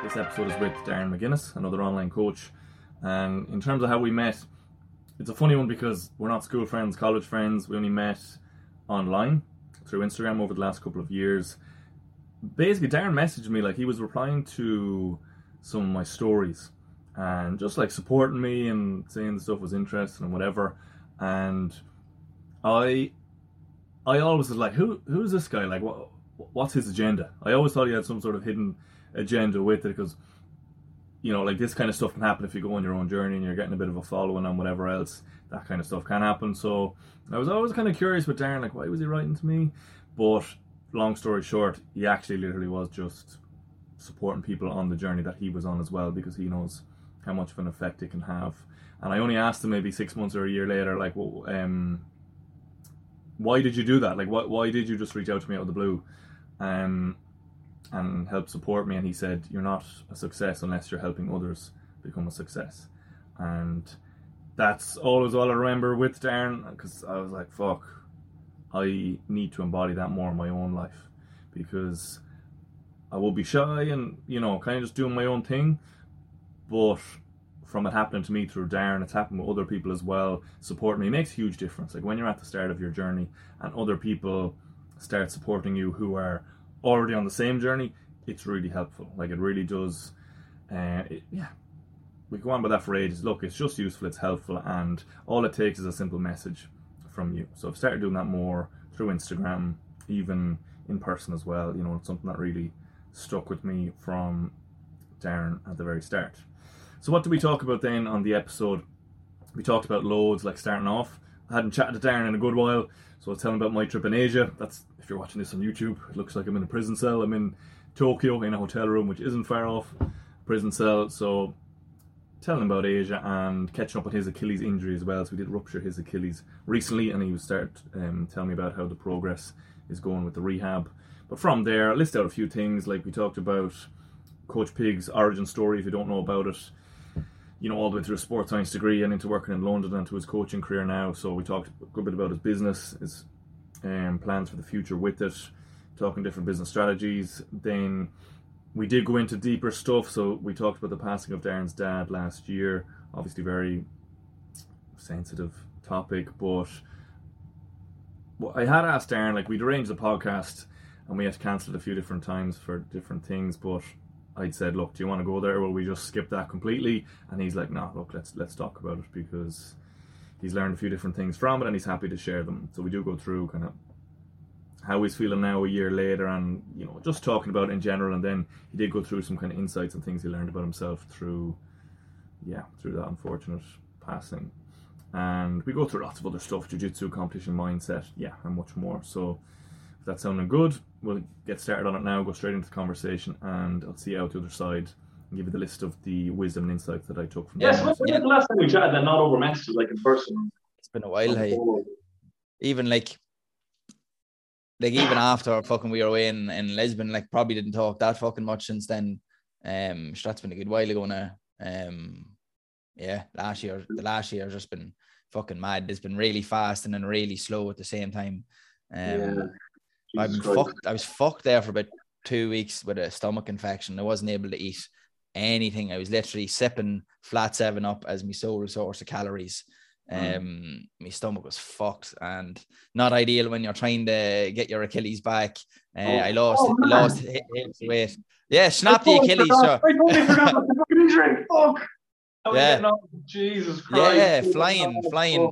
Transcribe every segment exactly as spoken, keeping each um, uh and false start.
This episode is with Darren McGuinness, another online coach. And in terms of how we met, it's a funny one because we're not school friends, college friends. We only met online through Instagram over the last couple of years. Basically, Darren messaged me, like he was replying to some of my stories and just like supporting me and saying the stuff was interesting and whatever. And I I always was like, who who's this guy? Like, what what's his agenda? I always thought he had some sort of hidden agenda with it, because you know, like this kind of stuff can happen if you go on your own journey and you're getting a bit of a following on whatever else. That kind of stuff can happen. So I was always kind of curious with Darren, like, why was he writing to me? But long story short, he actually literally was just supporting people on the journey that he was on as well, because he knows how much of an effect it can have. And I only asked him maybe six months or a year later, like, well, um, why did you do that? Like, why, why did you just reach out to me out of the blue um, and help support me? And he said, you're not a success unless you're helping others become a success. And that's always all I remember with Darren, because I was like, fuck, I need to embody that more in my own life, because I will be shy and, you know, kind of just doing my own thing. But from it happening to me through Darren, it's happened with other people as well. Supporting me makes a huge difference. Like when you're at the start of your journey and other people start supporting you who are already on the same journey, it's really helpful. Like it really does. Uh, it, yeah, we go on with that for ages. Look, it's just useful, it's helpful, and all it takes is a simple message from you. So I've started doing that more through Instagram, even in person as well. You know, it's something that really stuck with me from Darren at the very start. So what did we talk about then on the episode? We talked about loads, like starting off. I hadn't chatted to Darren in a good while, so I was telling about my trip in Asia. That's, if you're watching this on YouTube, it looks like I'm in a prison cell. I'm in Tokyo in a hotel room, which isn't far off prison cell. So telling him about Asia and catching up on his Achilles injury as well. So we did rupture his Achilles recently, and he was start um, telling me about how the progress is going with the rehab. But from there, I listed out a few things, like we talked about Coach Pig's origin story, if you don't know about it. You know, all the way through a sports science degree and into working in London and to his coaching career now. So we talked a good bit about his business, his um, plans for the future with it, talking different business strategies. Then we did go into deeper stuff. So we talked about the passing of Darren's dad last year. Obviously very sensitive topic, but well, I had asked Darren, like we'd arranged the podcast and we had to cancel it a few different times for different things, but I'd said, look, do you want to go there, or will we just skip that completely? And he's like, no, look, let's let's talk about it, because he's learned a few different things from it and he's happy to share them. So we do go through kind of how he's feeling now a year later, and you know, just talking about it in general. And then he did go through some kind of insights and things he learned about himself through, yeah, through that unfortunate passing. And we go through lots of other stuff, jiu-jitsu, competition mindset, yeah, and much more. So if that's sounding good, we'll get started on it now, go straight into the conversation, and I'll see you out the other side and give you the list of the wisdom and insights that I took from Yes, yeah, so yeah. The last time we chatted, and not over messages, like in person. It's been a while, hey. Even like, like even after fucking we were away in, in Lisbon, like probably didn't talk that fucking much since then. Um, that's been a good while ago now. Um, yeah, last year, the last year has just been fucking mad. It's been really fast and then really slow at the same time. Um, yeah. I've been fucked. I was fucked there for about two weeks with a stomach infection. I wasn't able to eat anything. I was literally sipping flat seven up as my sole source of calories. Um, mm. My stomach was fucked and not ideal when you're trying to get your Achilles back. Uh, oh. I lost, oh, lost his weight. Yeah, snap the Achilles. Forgot, so. I totally forgot about the fucking injury. Fuck. Yeah. Jesus Christ. Yeah, flying, flying.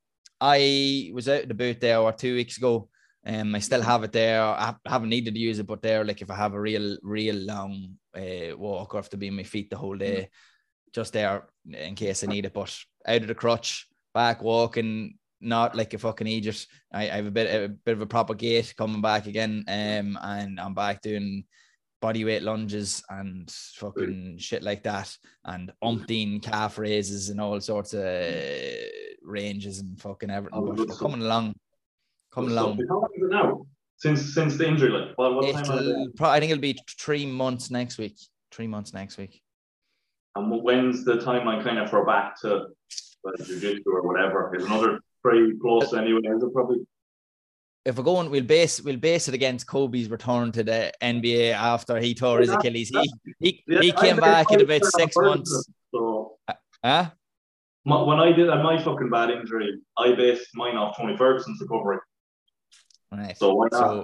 I was out of the boot there or two weeks ago. Um, I still have it there. I haven't needed to use it, but there, like if I have a real, real long uh, walk, or have to be on my feet the whole day, just there in case I need it. But out of the crutch, back walking, not like a fucking idiot. I, I have a bit, a bit of a proper gait coming back again, um, and I'm back doing body weight lunges and fucking shit like that, and umpteen calf raises and all sorts of ranges and fucking everything. Oh, but coming along. Coming along. How long is it now? Since since the injury, like what, what time? I think it'll be three months next week. Three months next week. And when's the timeline kind of for back to well, jiu-jitsu or whatever? Is another three plus anyway? Is it probably? if we're going, we'll base we'll base it against Kobe's return to the N B A after he tore his Achilles. He he, Yeah, he came back in about six months. So, huh? my, when I did my fucking bad injury, I based mine off Tony Ferguson's recovery. Right. So why not? So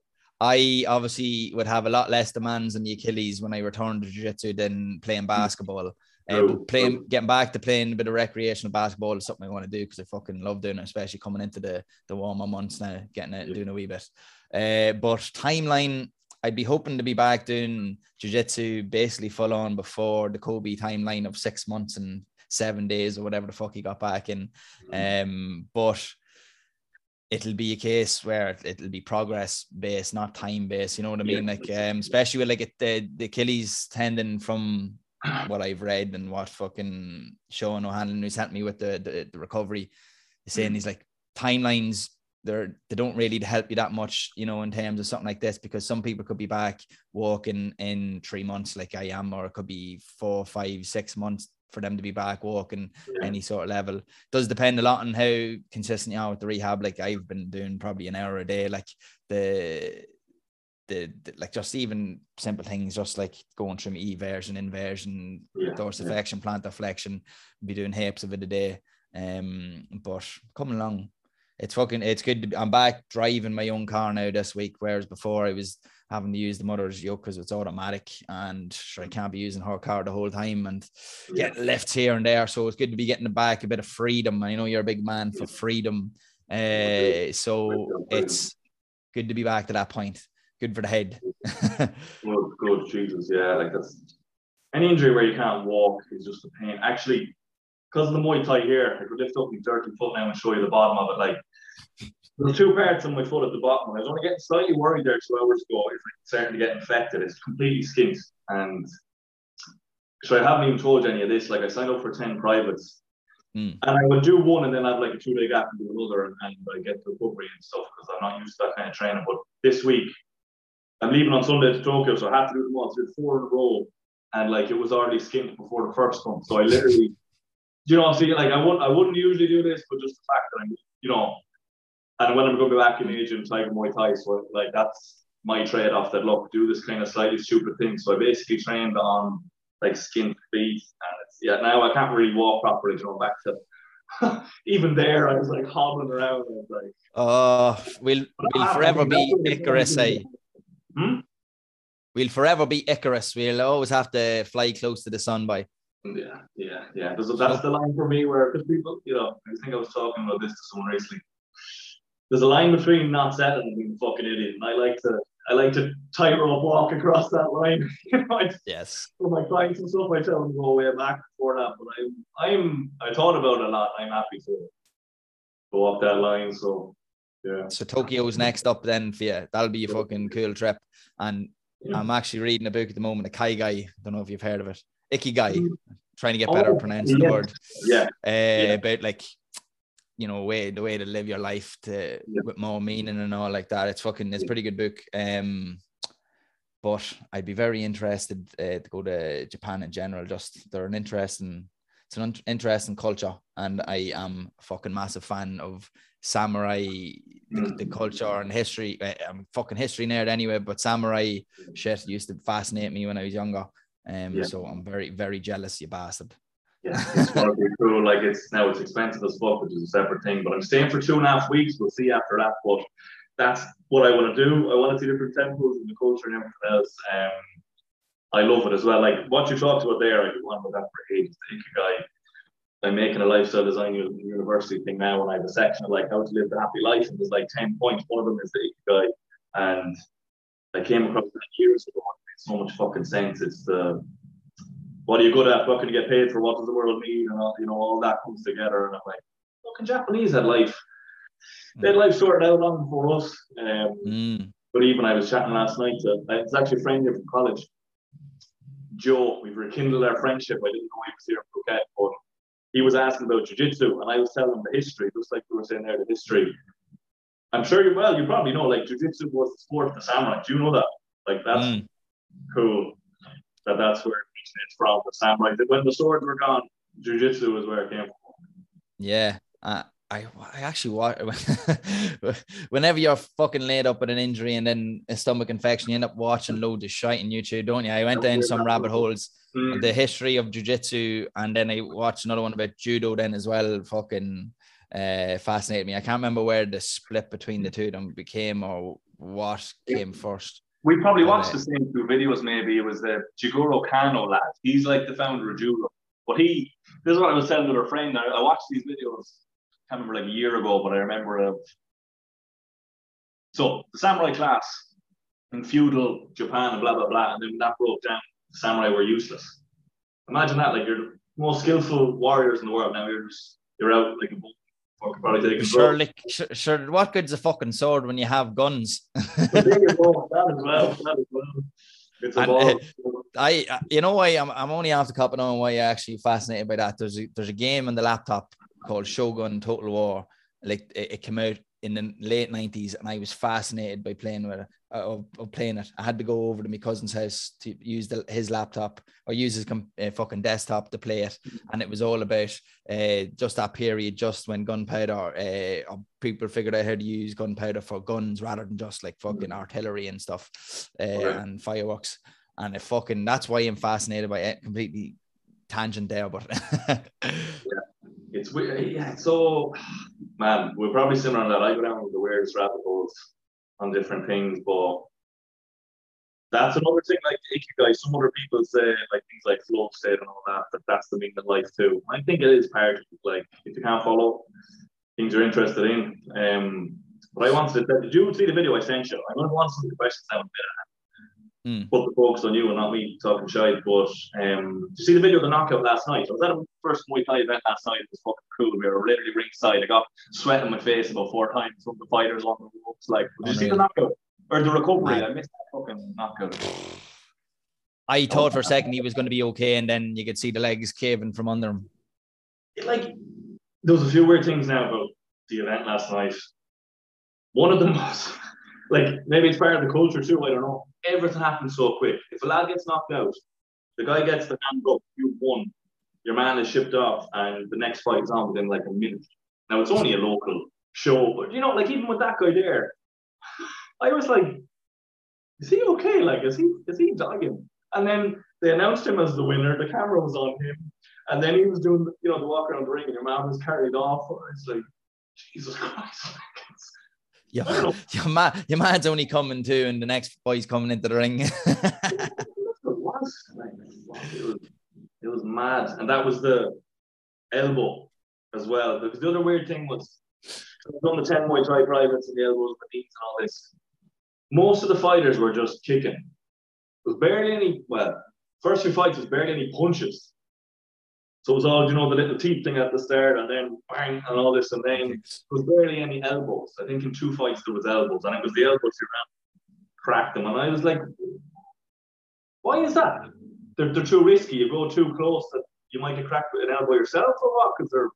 I obviously would have a lot less demands on the Achilles when I return to jiu-jitsu than playing basketball. Uh, but playing, getting back to playing a bit of recreational basketball is something I want to do because I fucking love doing it, especially coming into the the warmer months now, getting it and doing a wee bit. Uh, but timeline, I'd be hoping to be back doing jiu-jitsu basically full on before the Kobe timeline of six months and seven days or whatever the fuck he got back in. Um, but it'll be a case where it'll be progress based, not time based. You know what I mean? Like, um, especially with like it, the the Achilles tendon from what I've read and what fucking Sean O'Hanlon, who sent me with the, the, the recovery, is saying he's like timelines, they're, they don't really help you that much, you know, in terms of something like this, because some people could be back walking in three months like I am, or it could be four, five, six months for them to be back walking yeah. any sort of level. It does depend a lot on how consistent you are with the rehab. Like I've been doing probably an hour a day, like the The, the, like just even simple things, just like going through eversion, inversion, yeah, dorsiflexion, yeah. plantar flexion, be doing hips of it a day. Um, but coming along, it's fucking, it's good to be, I'm back driving my own car now this week, whereas before I was having to use the mother's yoke because it's automatic, and sure, I can't be using her car the whole time and yeah. getting lifts here and there. So it's good to be getting back a bit of freedom. I know you're a big man for freedom, uh, so it's good to be back to that point. Good for the head. good, good, Jesus, yeah. Like that's any injury where you can't walk is just a pain. Actually, because of the Muay Thai here, I could lift up my dirty foot now and show you the bottom of it. Like there's two parts of my foot at the bottom. I was only getting slightly worried there two hours ago. It's like starting to get infected. It's completely skint, and so I haven't even told you any of this. Like I signed up for ten privates, mm. and I would do one and then have like a two day gap and do another, and, and I get the recovery and stuff because I'm not used to that kind of training. But this week, I'm leaving on Sunday to Tokyo, so I have to do them all. So I did four in a row, and like it was already skint before the first one. So I literally, you know, see, like I wouldn't, I wouldn't usually do this, but just the fact that I'm, you know, and when I'm going to be back in Asia and Tiger Muay Thai, so like that's my trade-off. That look, do this kind of slightly stupid thing. So I basically trained on like skint feet, and it's yeah. Now I can't really walk properly. You know, back to even there, I was like hobbling around. And like, oh, we'll we'll forever be Icarus, eh? Hmm? We'll forever be Icarus. We'll always have to fly close to the sun by. Yeah, yeah, yeah. There's a, that's the line for me where, because people, you know, I think I was talking about this to someone recently. There's a line between not settling and being a fucking idiot, and I like to, I like to tightrope walk across that line. You know, I, yes. For my clients and stuff, I tell them to go way back before that. But I'm, I'm, I thought about it a lot. I'm happy to go up that line. So. Yeah. So Tokyo's next up then for you. That'll be a fucking cool trip. And yeah. I'm actually reading a book at the moment, a Ikigai. Don't know if you've heard of it. Ikigai. Mm. Trying to get better oh, at pronouncing yeah. the word. Yeah. Uh, yeah. About like, you know, way the way to live your life to yeah. with more meaning and all like that. It's fucking, it's a pretty good book. Um, but I'd be very interested uh, to go to Japan in general. Just they're an interesting, it's an un- interesting culture, and I am a fucking massive fan of samurai, the, the culture and history. I'm a fucking history nerd anyway, but samurai shit used to fascinate me when I was younger. Um, yeah. So I'm very, very jealous, you bastard. Yeah, it's gonna be cool. Like it's now it's expensive as fuck, which is a separate thing. But I'm staying for two and a half weeks. We'll see after that. But that's what I want to do. I want to see different temples and the culture and everything else. Um, I love it as well. Like what you talked about there, I could want about that for ages. The Ikigai. I'm making a lifestyle design university thing now, and I have a section of like how to live the happy life, and there's like ten points. One of them is the Ikigai, and I came across that years ago. It makes so much fucking sense. It's the what are you good at? What can you get paid for? What does the world need? And all, you know, all that comes together. And I'm like, fucking Japanese had life. They had life sorted out long before us. Um, mm. But even I was chatting last night to, it's actually a friend here from college, Joe. We've rekindled our friendship. I didn't know he was here in Phuket, but he was asking about jiu-jitsu, and I was telling him the history, just like we were saying there, the history. I'm sure you well, you probably know, like jiu-jitsu was the sport of the samurai. Do you know that? Like that's mm. cool. That that's where it's from, the samurai. When the swords were gone, jiu-jitsu was where it came from. Yeah, uh, I, I actually watch whenever you're fucking laid up with an injury and then a stomach infection, you end up watching loads of shite on YouTube, don't you? I went down some rabbit holes Mm. on the history of jiu-jitsu, and then I watched another one about judo then as well. Fucking uh, fascinated me. I can't remember where the split between the two of them became or what came first. We probably But, watched uh, the same two videos. Maybe it was the Jigoro Kano lad. He's like the founder of judo. But he, this is what I was telling to a friend. I, I watched these videos. I can't remember like a year ago, but I remember. Uh, so the samurai class in feudal Japan and blah blah blah, and then that broke down. The samurai were useless. Imagine that, like you're the most skillful warriors in the world. Now you're just you're out like a bull. Fucking probably taking Sure, drugs. like, sure, sure, what good's a fucking sword when you have guns? But there you go. That as well. That as well. It's a And, ball. uh, I, you know why I'm, I'm only after copping on why you're actually fascinated by that. There's a, there's a game on the laptop called Shogun Total War. Like it, it came out in the late nineties, and I was fascinated by playing with it, uh, of, of playing it. I had to go over to my cousin's house to use the, his laptop or use his uh, fucking desktop to play it, and it was all about uh, just that period, just when gunpowder, uh, people figured out how to use gunpowder for guns rather than just like fucking artillery and stuff, uh, Okay. and fireworks. And it fucking that's why I'm fascinated by it. Completely tangent there, but It's weird. Yeah, it's so man, we're probably similar on that. I go down with the weirdest rabbit holes on different things, but that's another thing. Like Ikigai, some other people say like things like flow state and all that. That that's the meaning of life too. I think it is part of it. Like if you can't follow things you're interested in. Um, but I wanted to. Did you see the video I sent you? I'm going to answer the questions now. mm. Put the focus on you and not me talking shite. But um, did you see the video of the knockout last night? I was at a first Muay Thai event last night. It was fucking cool. We were literally ringside. I got sweat on my face about four times from the fighters on the ropes. Like, did you see the Unreal. knockout or the recovery? Man. I missed that fucking knockout. I thought for a second he was going to be okay, and then you could see the legs caving from under him. It, like, there was a few weird things now about the event last night. One of them was like maybe it's part of the culture too. I don't know. Everything happens so quick. If a lad gets knocked out, the guy gets the hand up. You won. Your man is shipped off, and the next fight is on within like a minute. Now it's only a local show, but you know, like even with that guy there, I was like, is he okay? Like, is he is he dying? And then they announced him as the winner. The camera was on him, and then he was doing, you know, the walk around the ring, and your man was carried off. It's like, Jesus Christ. Your, your, man, your man's only coming too, and the next boy's coming into the ring. It was like, it was it was mad, and that was the elbow as well. Because the other weird thing was, I've done the ten Muay Thai privates and the elbows, the knees, and all this. Most of the fighters were just kicking. There was barely any. Well, first few fights was barely any punches. So it was all, you know, the little teeth thing at the start, and then bang, and all this, and then there was barely any elbows. I think in two fights there was elbows, and it was the elbows who ran, cracked them, and I was like, why is that? They're, they're too risky. You go too close, that you might get cracked with an elbow yourself, or what? Because they're,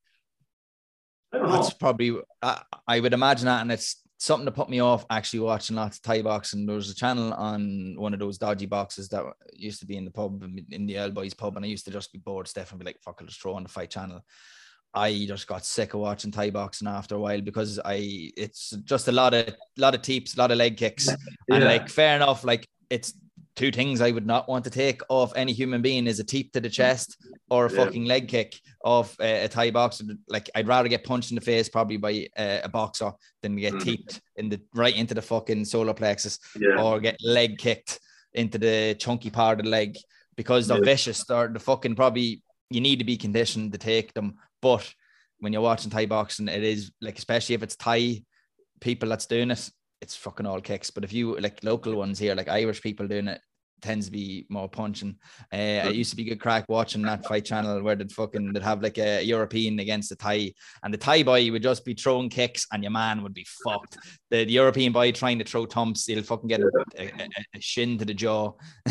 I don't know. That's probably, I, I would imagine that, and it's something to put me off actually watching lots of Thai boxing. There was a channel on one of those dodgy boxes that used to be in the pub, in the Elbows pub, and I used to just be bored stiff and be like, fuck, I'll just throw on the fight channel. I just got sick of watching Thai boxing after a while because I, it's just a lot of, lot of teeps, a lot of leg kicks. And Yeah. like, fair enough, like it's two things I would not want to take off any human being is a teep to the chest or a Yeah. fucking leg kick of uh, a Thai boxer. Like I'd rather get punched in the face probably by uh, a boxer than get Mm. teeped in the right into the fucking solar plexus Yeah. or get leg kicked into the chunky part of the leg because they're Yeah. vicious. They're the fucking probably you need to be conditioned to take them. But when you're watching Thai boxing, it is like, especially if it's Thai people that's doing it, it's fucking all kicks. But if you like local ones here, like Irish people doing it, tends to be more punching. Uh, it used to be good crack watching that fight channel where they'd fucking they'd have like a European against a Thai, and the Thai boy would just be throwing kicks, and your man would be fucked. The, the European boy trying to throw thumps, he'll fucking get a, a, a shin to the jaw.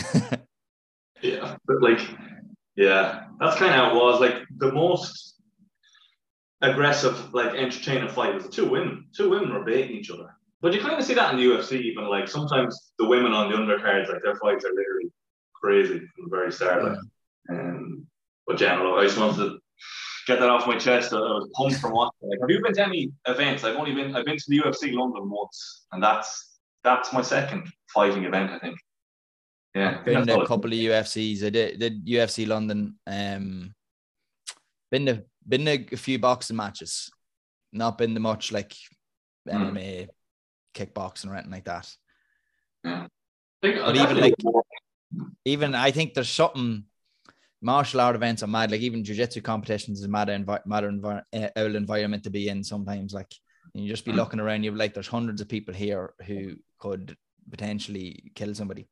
Yeah, but like, yeah, that's kind of how it was. Like the most aggressive, like entertaining fight was the two women. Two women were baiting each other. But you kind of see that in the U F C, even like sometimes the women on the undercards, like their fights are literally crazy from the very start. Like, um, but yeah, no, I just wanted to get that off my chest. I was pumped from watching. Like, have you been to any events? I've only been. I've been to the U F C London once, and that's that's my second fighting event, I think. Yeah, I've been to a couple of U F Cs. I did, did U F C London. Um, been to been to a few boxing matches. Not been to much like M M A, mm. kickboxing or anything like that. Yeah. But even like, even I think there's something. Martial art events are mad. Like even jiu-jitsu competitions is a mad, envi- mad envi- uh, environment to be in sometimes. Like you just be mm. looking around, you like there's hundreds of people here who could potentially kill somebody.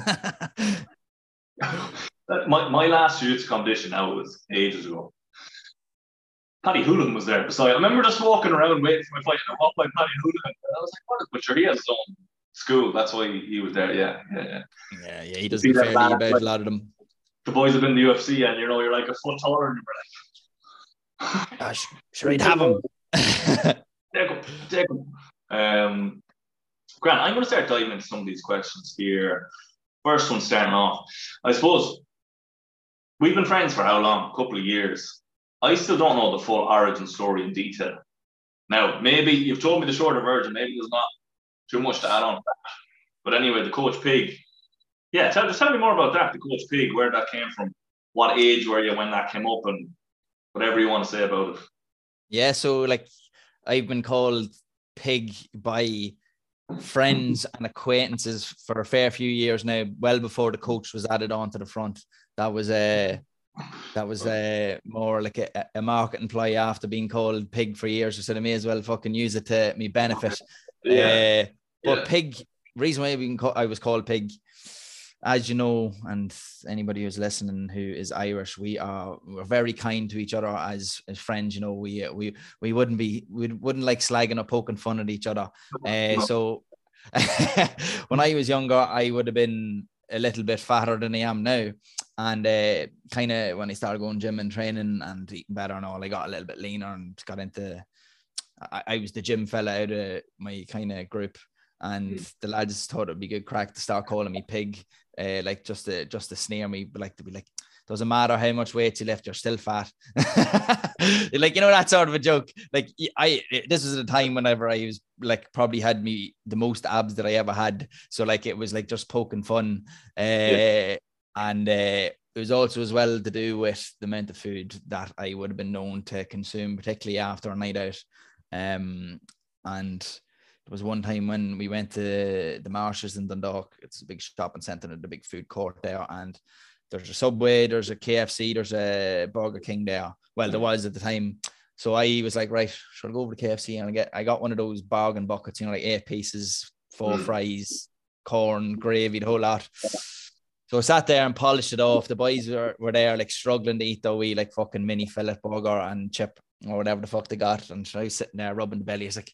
my my last jiu-jitsu competition now was ages ago. Paddy Houlihan was there beside. I remember just walking around waiting for my fight, and I walked by Paddy Houlihan, and I was like, "What is butcher? He has his own school. That's why he, he was there." Yeah, yeah, yeah. Yeah, yeah. He doesn't fairly about like, a lot of them. The boys have been in the U F C, and you know you're like a foot taller, and you're like, oh, sh- "Sure, he'd have him." Take him, take him. Um, Grant, I'm going to start diving into some of these questions here. First one, starting off, I suppose we've been friends for how long? A couple of years. I still don't know the full origin story in detail. Now, maybe you've told me the shorter version. Maybe there's not too much to add on. But anyway, the Coach Pig. Yeah, tell, just tell me more about that, the Coach Pig, where that came from. What age were you when that came up, and whatever you want to say about it. Yeah, so like I've been called Pig by friends and acquaintances for a fair few years now, well before the coach was added on to the front. That was a that was a more like a, a marketing ploy after being called Pig for years. I said I may as well fucking use it to me benefit. Yeah. Uh, but yeah. Pig, reason why we call, I was called Pig, as you know, and anybody who's listening who is Irish, we are we're very kind to each other as, as friends. You know, we we we wouldn't be we wouldn't like slagging or poking fun at each other. Uh, so when I was younger, I would have been a little bit fatter than I am now, and uh, kind of when I started going gym and training and eating better and all, I got a little bit leaner and got into. I, I was the gym fella out of my kind of group. And mm. the lads thought it'd be good crack to start calling me Pig, uh, like just to just to sneer me, but like to be like, doesn't matter how much weight you lift, you're still fat. Like, you know, that sort of a joke. Like I, this was at a time whenever I was like probably had me the most abs that I ever had. So like it was like just poking fun, uh, yeah. and uh, it was also as well to do with the amount of food that I would have been known to consume, particularly after a night out, um, and. There was one time when we went to the Marshes in Dundalk. It's a big shopping centre and a big food court there. And there's a Subway, there's a K F C, there's a Burger King there. Well, there was at the time. So I was like, right, should I go over to K F C? And I get, I got one of those bargain buckets, you know, like eight pieces, four mm. fries, corn, gravy, the whole lot. So I sat there and polished it off. The boys were, were there like struggling to eat the wee like fucking mini fillet burger and chip or whatever the fuck they got. And so I was sitting there rubbing the belly. I was like,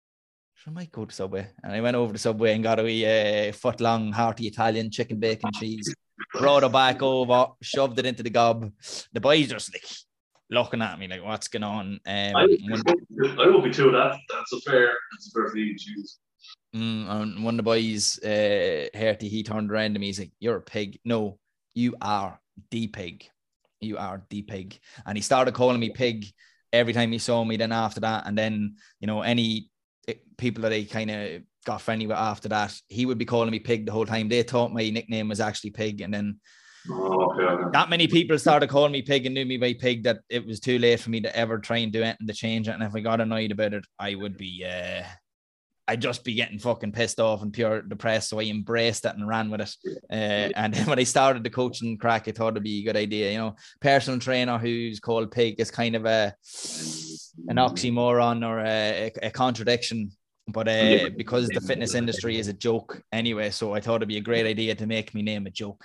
I might go to Subway. And I went over to Subway and got a wee uh, foot long hearty Italian chicken bacon cheese, brought it back over, shoved it into the gob. The boys just like looking at me like, what's going on? Um, I, when, I will be too. That that's a fair, that's a fair feed cheese. Mm, and one of the boys, uh, Herty, he turned around to me. He's like, "You're a pig." No, you are the pig. You are the pig. And he started calling me Pig every time he saw me. Then after that, and then you know any. people that I kind of got friendly with after that, he would be calling me Pig the whole time. They thought my nickname was actually Pig. And then oh, okay. that many people started calling me Pig and knew me by Pig that it was too late for me to ever try and do anything to change it. And if I got annoyed about it, I would be, uh, I'd just be getting fucking pissed off and pure depressed. So I embraced it and ran with it. Uh, and then when I started the coaching crack, I thought it'd be a good idea. You know, personal trainer who's called Pig is kind of a an oxymoron or a, a contradiction. But uh, because the fitness industry is a joke anyway, so I thought it'd be a great idea to make me name a joke.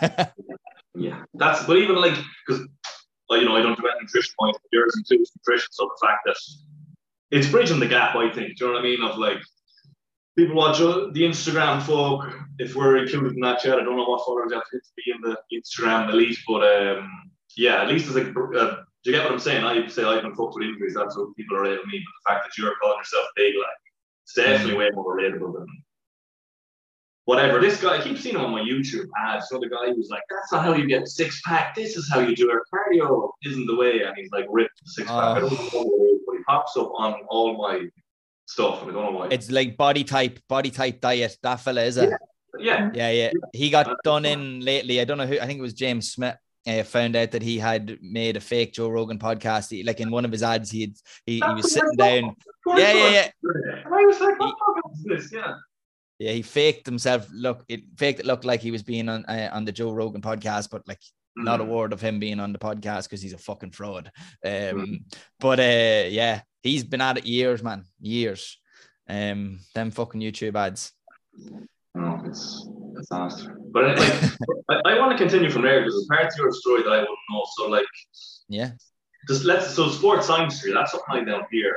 Yeah, that's, but even like, because, well, you know, I don't do any nutrition points, but yours includes nutrition. So the fact that it's bridging the gap, I think, do you know what I mean? Of like, people watch the Instagram folk, if we're included in that yet, I don't know what followers you have to be in the Instagram elite, but um, yeah, at least it's like, uh, do you get what I'm saying? I say I've been fucked with injuries, that's what people are relating to me, but the fact that you're calling yourself big, like, it's definitely way more relatable than whatever. This guy, I keep seeing him on my YouTube ads. So the guy who's like, that's not how you get six pack. This is how you do it. Cardio isn't the way. And he's like ripped the six pack. Uh, I don't know what it is, but he pops up on all my stuff. And I don't know why. It's like body type, body type diet. That fella, is it? Yeah. Yeah. Yeah. Yeah. He got uh, done in lately. I don't know who, I think it was James Smith. Uh, found out that he had made a fake Joe Rogan podcast. He, like in one of his ads, he had, he, he was sitting down. Yeah, yeah, yeah. And I was like, what is this? Yeah. Yeah, he faked himself. Look, it faked it looked like he was being on uh, on the Joe Rogan podcast, but like mm. not a word of him being on the podcast because he's a fucking fraud. Um, mm. But uh, yeah, he's been at it years, man, years. Um, them fucking YouTube ads. No, it's it's honest. But like, I, I want to continue from there because there's parts of your story that I wouldn't know. So like, yeah, just let's so sports science here. That's something like down here.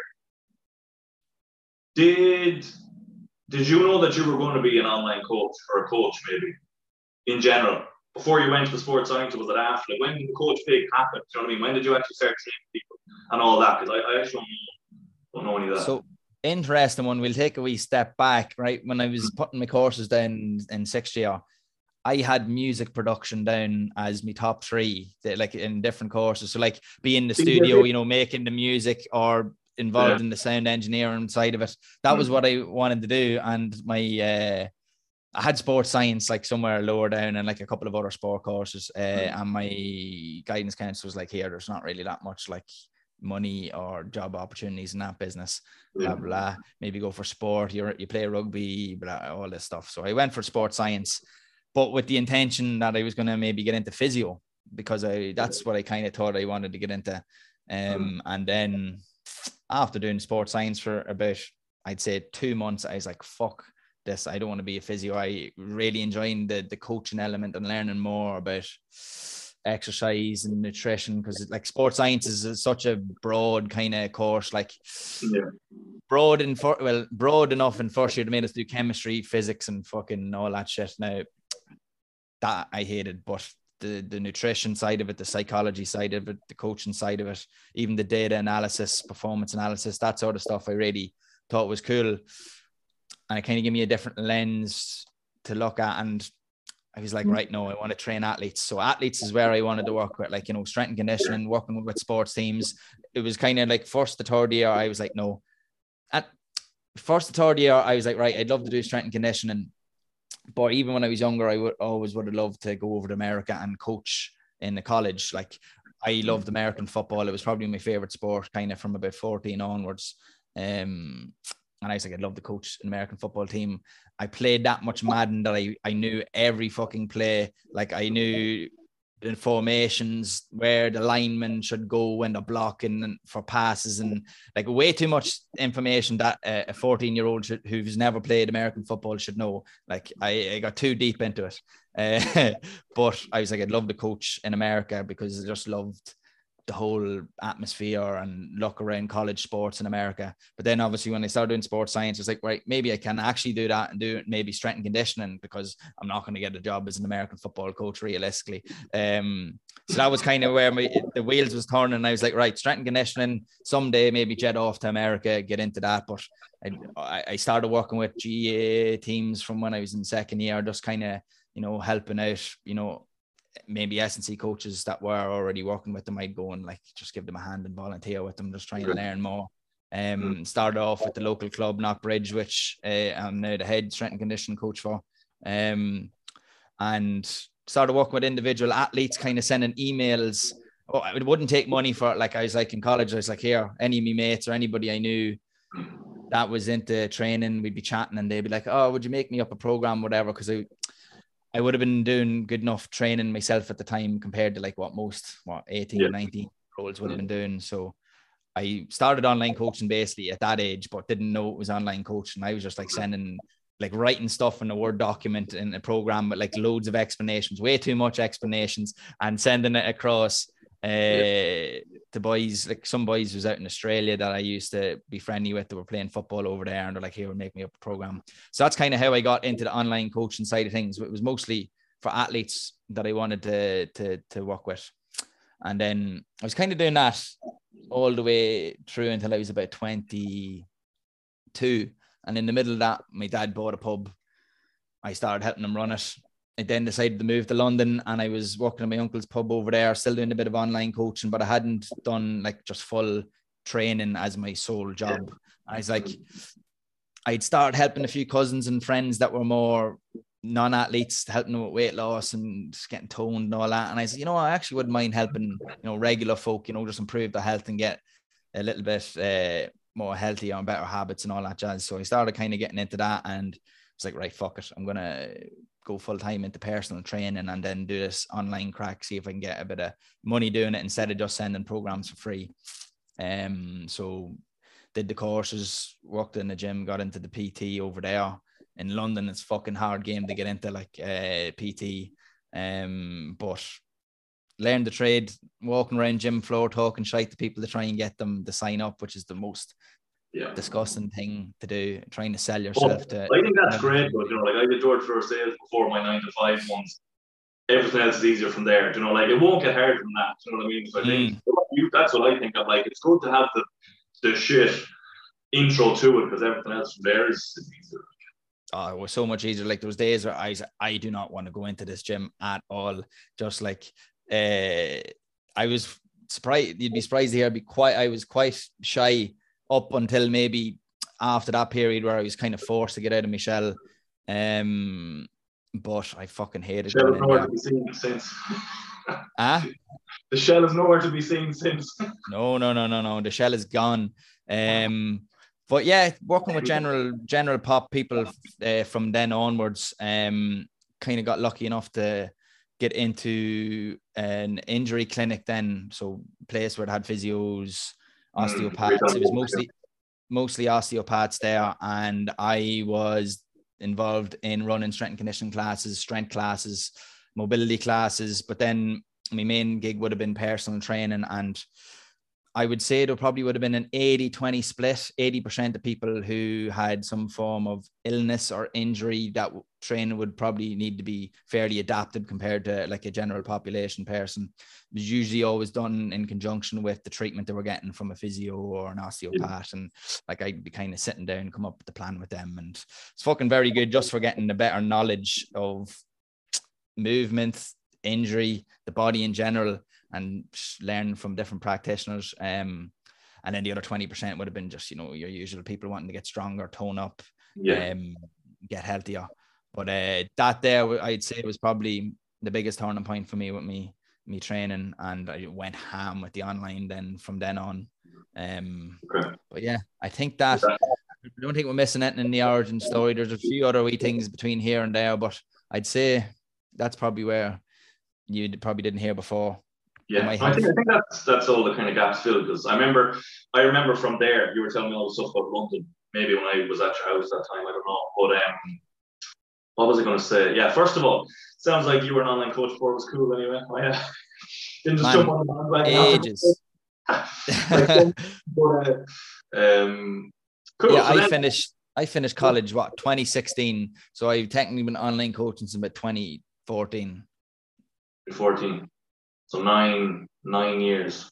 Did Did you know that you were going to be an online coach or a coach maybe in general before you went to the sports science? Or was it after? Like, when did the coach pig happen? Do you know what I mean? When did you actually start training people and all that? Because I, I actually don't know, don't know any of that. So. Interesting one. We'll take a wee step back, right? When I was putting my courses down in sixth year, I had music production down as my top three, like in different courses. So like be in the studio, you know, making the music or involved yeah. in the sound engineering side of it. That mm-hmm. was what I wanted to do. And my, uh, I had sports science like somewhere lower down and like a couple of other sport courses. Uh, mm-hmm. And my guidance counselor was like, here, there's not really that much like money or job opportunities in that business, blah, yeah. blah, maybe go for sport, you you play rugby, blah, all this stuff. So I went for sports science, but with the intention that I was going to maybe get into physio because I that's what I kind of thought I wanted to get into. Um, and then after doing sports science for about, I'd say two months, I was like, fuck this. I don't want to be a physio. I really enjoying the, the coaching element and learning more about exercise and nutrition because like sports science is such a broad kind of course, like yeah. broad and for well broad enough in first year to make us do chemistry, physics, and fucking all that shit. Now that I hated, but the the nutrition side of it, the psychology side of it, the coaching side of it, even the data analysis, performance analysis, that sort of stuff, I really thought was cool, and it kind of gave me a different lens to look at. And I was like, right, no, I want to train athletes. So athletes is where I wanted to work with, like, you know, strength and conditioning, working with sports teams. It was kind of like first to third year, I was like, no. At first to third year, I was like, right, I'd love to do strength and conditioning. But even when I was younger, I would always would have loved to go over to America and coach in the college. Like, I loved American football. It was probably my favorite sport kind of from about fourteen onwards. Um, and I was like, I'd love to coach an American football team. I played that much Madden that I, I knew every fucking play. Like, I knew the formations, where the linemen should go when they're blocking for passes, and like way too much information that a fourteen-year-old who's never played American football should know. Like, I, I got too deep into it. Uh, but I was like, I'd love to coach in America because I just loved the whole atmosphere and look around college sports in America. But then obviously when I started doing sports science, it's like, right, maybe I can actually do that and do maybe strength and conditioning, because I'm not going to get a job as an American football coach realistically. Um, so that was kind of where my, the wheels was turning. I was like, right, strength and conditioning, someday maybe jet off to America, get into that. But I, I started working with G A teams from when I was in second year, just kind of, you know, helping out, you know, maybe S and C coaches that were already working with them. I'd go and like just give them a hand and volunteer with them, just trying to learn more. Um, started off with the local club Knockbridge, which uh, I'm now the head strength and conditioning coach for. Um, and started working with individual athletes, kind of sending emails. Oh, it wouldn't take money for it. Like I was like in college, I was like, here, any of me mates or anybody I knew that was into training, we'd be chatting and they'd be like, oh, would you make me up a program, whatever? Because I I would have been doing good enough training myself at the time compared to like what most, what, eighteen, yeah. nineteen year olds would have been doing. So I started online coaching basically at that age, but didn't know it was online coaching. I was just like sending, like writing stuff in a Word document in a program with like loads of explanations, way too much explanations, and sending it across uh, yeah. to boys. Like some boys was out in Australia that I used to be friendly with that were playing football over there, and they're like, here, make me up a program. So that's kind of how I got into the online coaching side of things. It was mostly for athletes that I wanted to, to, to work with. And then I was kind of doing that all the way through until I was about twenty-two. And in the middle of that, my dad bought a pub. I started helping him run it. I then decided to move to London, and I was working at my uncle's pub over there, still doing a bit of online coaching, but I hadn't done like just full training as my sole job. I was like, I'd started helping a few cousins and friends that were more non-athletes, helping them with weight loss and just getting toned and all that. And I said, you know, I actually wouldn't mind helping, you know, regular folk, you know, just improve their health and get a little bit uh, more healthy and better habits and all that jazz. So I started kind of getting into that, and it's like, right, fuck it. I'm going to go full time into personal training and then do this online crack, see if I can get a bit of money doing it instead of just sending programs for free. Um, so did the courses, worked in the gym, got into the P T over there. In London, it's fucking hard game to get into, like uh, P T. Um, but learned the trade, walking around gym floor, talking shite to people to try and get them to sign up, which is the most yeah. disgusting thing to do, trying to sell yourself well, to. I think that's great, but you know, like I did George for sales before my nine to five months. Everything else is easier from there. You know, like it won't get harder than that. You know what I mean? So I think mm. you, that's what I think of. Like it's good to have the the shit intro to it, because everything else from there is, is easier. Oh, it was so much easier. Like those days where I was, I do not want to go into this gym at all. Just like uh, I was surprised. You'd be surprised to hear. I'd be quite. I was quite shy up until maybe after that period where I was kind of forced to get out of my shell. Um, but I fucking hated shell it. Is nowhere to be seen since. Ah, the shell is nowhere to be seen since. no, no, no, no, no. The shell is gone. Um, but yeah, working with general general pop people uh, from then onwards. Um, kind of got lucky enough to get into an injury clinic then. So place where it had physios, osteopaths. Mm, it was mostly mostly osteopaths there, and I was involved in running strength and conditioning classes, strength classes, mobility classes. But then my main gig would have been personal training, and I would say there probably would have been an eighty twenty split. eighty percent of people who had some form of illness or injury that training would probably need to be fairly adapted compared to like a general population person. It was usually always done in conjunction with the treatment they were getting from a physio or an osteopath. And like I'd be kind of sitting down, come up with the plan with them. And it's fucking very good just for getting a better knowledge of movement, injury, the body in general, and learn from different practitioners. Um, and then the other twenty percent would have been just, you know, your usual people wanting to get stronger, tone up, yeah. um, get healthier. But uh, that there, I'd say was probably the biggest turning point for me with me, me training. And I went ham with the online then from then on. Um, okay. But yeah, I think that, I don't think we're missing anything in the origin story. There's a few other wee things between here and there, but I'd say that's probably where you probably didn't hear before. Yeah, I think, I think that's that's all the kind of gaps filled, because I remember I remember from there you were telling me all the stuff about London, maybe when I was at your house that time, I don't know. But um, what was I going to say? Yeah, first of all, sounds like you were an online coach before it was cool anyway. I uh, didn't just Man, jump on the bandwagon. Ages. like, but, uh, um, cool. Yeah, so I then, finished I finished college, what, twenty sixteen. So I've technically been online coaching since about twenty fourteen. fourteen. So nine nine years.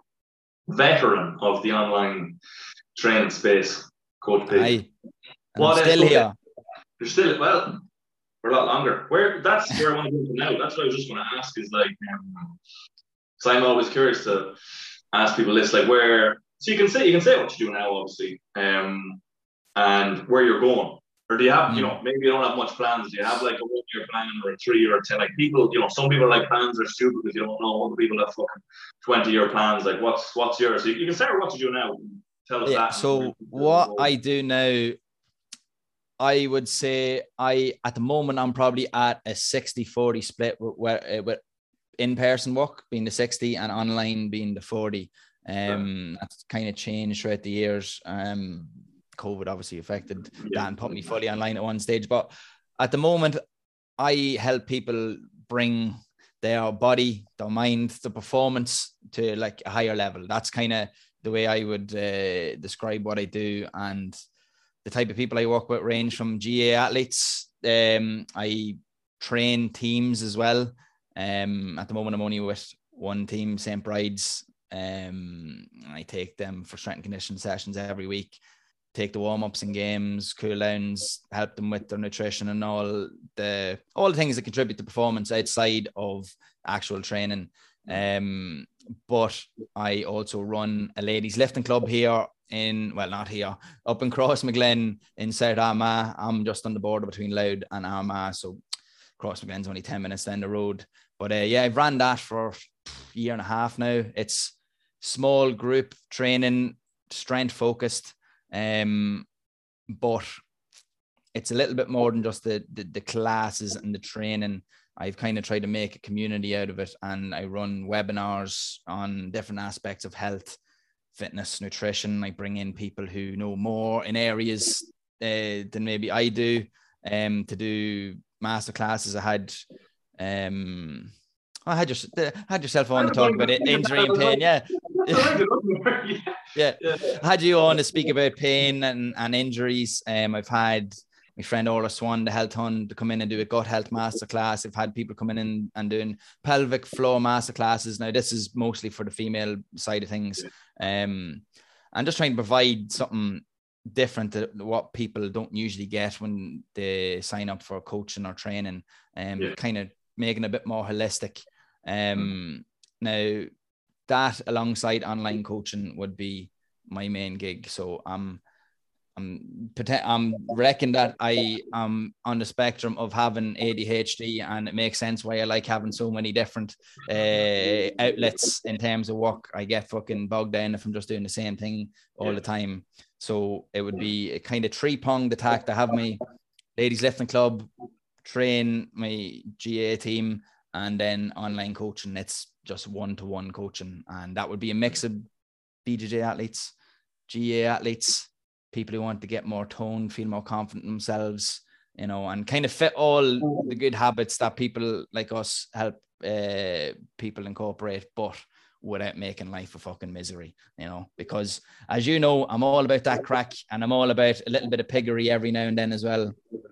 Veteran of the online training space, Coach Pig. I'm still is, here. You're still, well, for a lot longer. Where that's where I want to go to now. That's what I was just going to ask is like, um, so I'm always curious to ask people this, like where, so you can say, you can say what you do now, obviously, um, and where you're going. Or do you have, mm. you know, maybe you don't have much plans. Do you have like a one year plan or a three or a ten? Like people, you know, some people like plans are stupid because you don't know. Other people have fucking twenty year plans. Like what's what's yours? So you, you can start with what you do now. Tell us yeah, that. So what I do now, I would say I, at the moment, I'm probably at a sixty forty split with, with, with in-person work being the sixty and online being the forty. Um, yeah. That's kind of changed throughout the years. Um, COVID obviously affected yeah. that and put me fully online at one stage. But at the moment, I help people bring their body, their mind, the performance to like a higher level. That's kind of the way I would uh, describe what I do. And the type of people I work with range from G A athletes. Um, I train teams as well. Um, at the moment, I'm only with one team, Saint Bride's. Um, I take them for strength and conditioning sessions every week. take the warm-ups in games, cool downs, help them with their nutrition and all the all the things that contribute to performance outside of actual training. Um, but I also run a ladies lifting club here in, well, not here, up in Crossmaglen in South Armagh. I'm just on the border between Louth and Armagh, so Crossmaglen's only ten minutes down the road. But uh, yeah, I've ran that for a year and a half now. It's small group training, strength focused, um, but it's a little bit more than just the, the, the classes and the training. I've kind of tried to make a community out of it, and I run webinars on different aspects of health, fitness, nutrition. I bring in people who know more in areas uh, than maybe I do, um, to do master classes. I had, um, I had just had yourself on to talk about it, injury and pain. Yeah. yeah, yeah. I had you on to speak about pain and, and injuries. Um, I've had my friend Orla Swan, the health hun, to come in and do a gut health masterclass. I've had people coming in and doing pelvic floor masterclasses. Now, this is mostly for the female side of things. Um, I'm just trying to provide something different to what people don't usually get when they sign up for coaching or training, and um, yeah. kind of making it a bit more holistic. Um, now, that alongside online coaching would be my main gig. So I'm I'm, I'm reckon that I am on the spectrum of having A D H D, and it makes sense why I like having so many different uh, outlets in terms of work. I get fucking bogged down if I'm just doing the same thing all yeah. the time. So it would be a kind of three-pronged attack to have my ladies lifting club, train my G A team, and then online coaching. It's just one-to-one coaching, and that would be a mix of B J J athletes, G A athletes, people who want to get more tone, feel more confident in themselves, you know, and kind of fit all the good habits that people like us help uh, people incorporate, but without making life a fucking misery, you know, because as you know, I'm all about that crack, and I'm all about a little bit of piggery every now and then as well.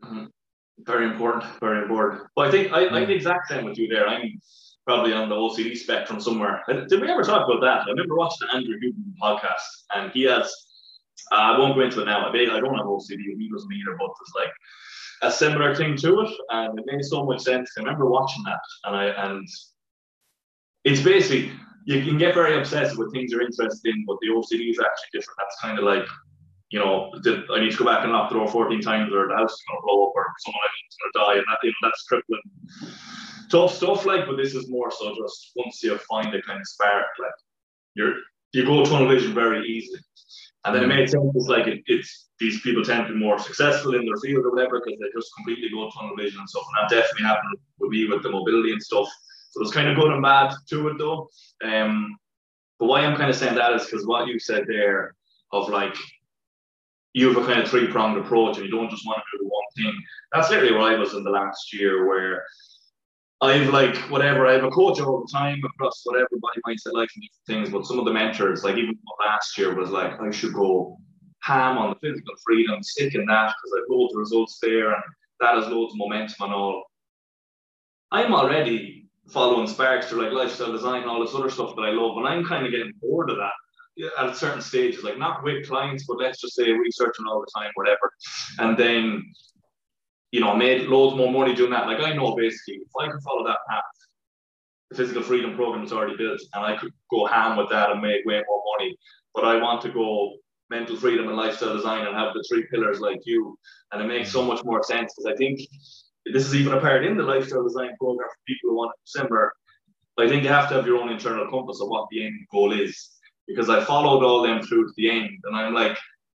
Very important, very important. Well, I think I, I'm the exact same with you there. I'm probably on the O C D spectrum somewhere. Did we ever talk about that? I remember watching the Andrew Huben podcast, and he has, uh, I won't go into it now. I mean, I don't have O C D, he doesn't either, but there's like a similar thing to it, and it made so much sense. I remember watching that, and I and it's basically, you can get very obsessive with things you're interested in, but the O C D is actually different. That's kind of like, you know, did I need to go back and lock the door fourteen times, or the house is going to blow up, or someone is going to die, and that, you know, that's crippling tough stuff. Like, but this is more so just once you find a kind of spark, like you're you go tunnel vision very easily, and then it made sense. It's like it, it's these people tend to be more successful in their field or whatever because they just completely go tunnel vision and stuff, and that definitely happened with me with the mobility and stuff. So there's kind of good and bad to it though. Um, but why I'm kind of saying that is because what you said there of like, you have a kind of three-pronged approach and you don't just want to do the one thing. That's literally where I was in the last year, where I've like, whatever, I have a coach all the time across whatever body mindset, life and different things, but some of the mentors, like even last year was like, I should go ham on the physical freedom, stick in that because I've loads of results there and that has loads of momentum and all. I'm already following sparks to like lifestyle design and all this other stuff that I love, and I'm kind of getting bored of that at certain stages, like not with clients, but let's just say researching all the time, whatever. And then, you know, made loads more money doing that. Like I know basically if I could follow that path, the physical freedom program is already built and I could go ham with that and make way more money. But I want to go mental freedom and lifestyle design and have the three pillars like you. And it makes so much more sense because I think this is even a part in the lifestyle design program for people who want to do similar. I think you have to have your own internal compass of what the end goal is. Because I followed all them through to the end, and I'm like,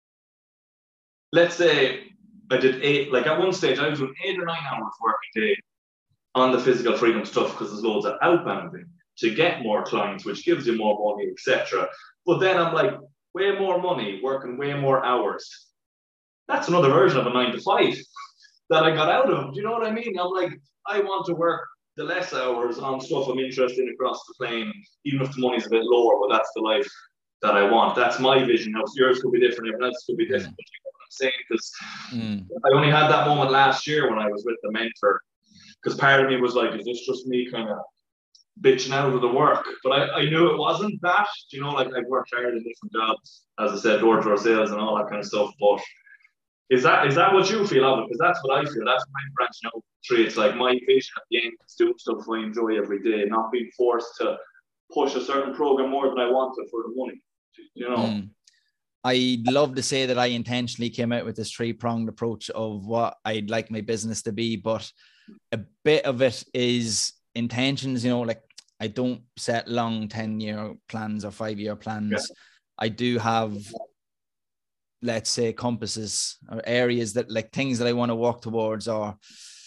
let's say I did eight, like at one stage I was doing eight or nine hours work a day on the physical freedom stuff because there's loads of outbounding to get more clients, which gives you more money, et cetera. But then I'm like, way more money, working way more hours. That's another version of a nine to five that I got out of. Do you know what I mean? I'm like, I want to work the less hours on stuff I'm interested in across the plane, even if the money's a bit lower, but that's the life that I want. That's my vision. Now, yours could be different, everyone else could be different. Mm. You know what I'm saying? Because mm. I only had that moment last year when I was with the mentor, because part of me was like, is this just me kind of bitching out of the work. But I, I knew it wasn't that. You know, like I've worked hard in different jobs, as I said, door to door sales and all that kind of stuff. But is that is that what you feel of it? Because that's what I feel. That's my branching out tree. It's like my vision at the end is doing stuff I enjoy every day, not being forced to push a certain program more than I wanted for the money. You know. Mm. I'd love to say that I intentionally came out with this three-pronged approach of what I'd like my business to be, but a bit of it is intentions, you know, like I don't set long ten-year plans or five-year plans. Yeah. I do have, let's say, compasses or areas that, like, things that I want to work towards, or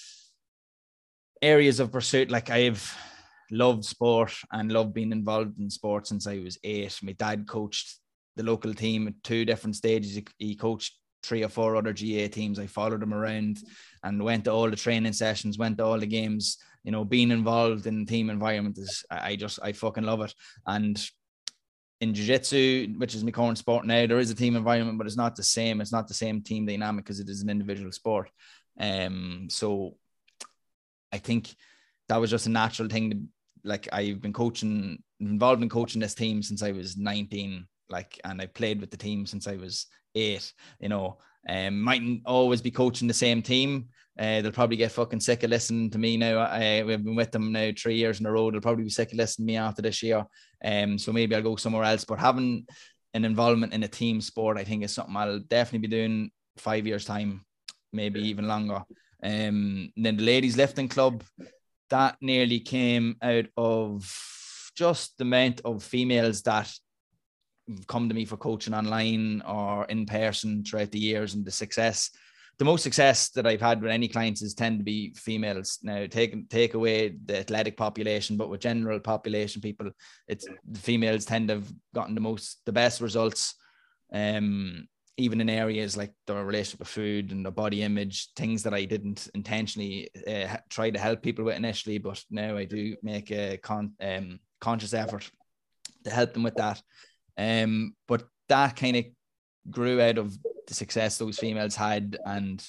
areas of pursuit. Like, I've loved sport and loved being involved in sport since I was eight. My dad coached the local team at two different stages. He, he coached three or four other G A teams. I followed him around and went to all the training sessions, went to all the games. You know, being involved in team environment is, I just, I fucking love it. And in jiu-jitsu, which is my current sport now, there is a team environment, but it's not the same. It's not the same team dynamic because it is an individual sport. Um, so I think that was just a natural thing to, like, I've been coaching, involved in coaching this team since I was nineteen. Like, and I played with the team since I was eight, you know, um, mightn't always be coaching the same team. Uh, they'll probably get fucking sick of listening to me now. I, we've been with them now three years in a row. They'll probably be sick of listening to me after this year. Um, so maybe I'll go somewhere else, but having an involvement in a team sport, I think, is something I'll definitely be doing five years time, maybe even longer. Um, and then the ladies lifting club, that nearly came out of just the amount of females that come to me for coaching online or in person throughout the years, and the success, the most success that I've had with any clients is tend to be females. Now, take take away the athletic population, but with general population people, it's the females tend to have gotten the most, the best results. Um, even in areas like their relationship with food and their body image, things that I didn't intentionally uh, try to help people with initially, but now I do make a con- um, conscious effort to help them with that. Um, but that kind of grew out of the success those females had. And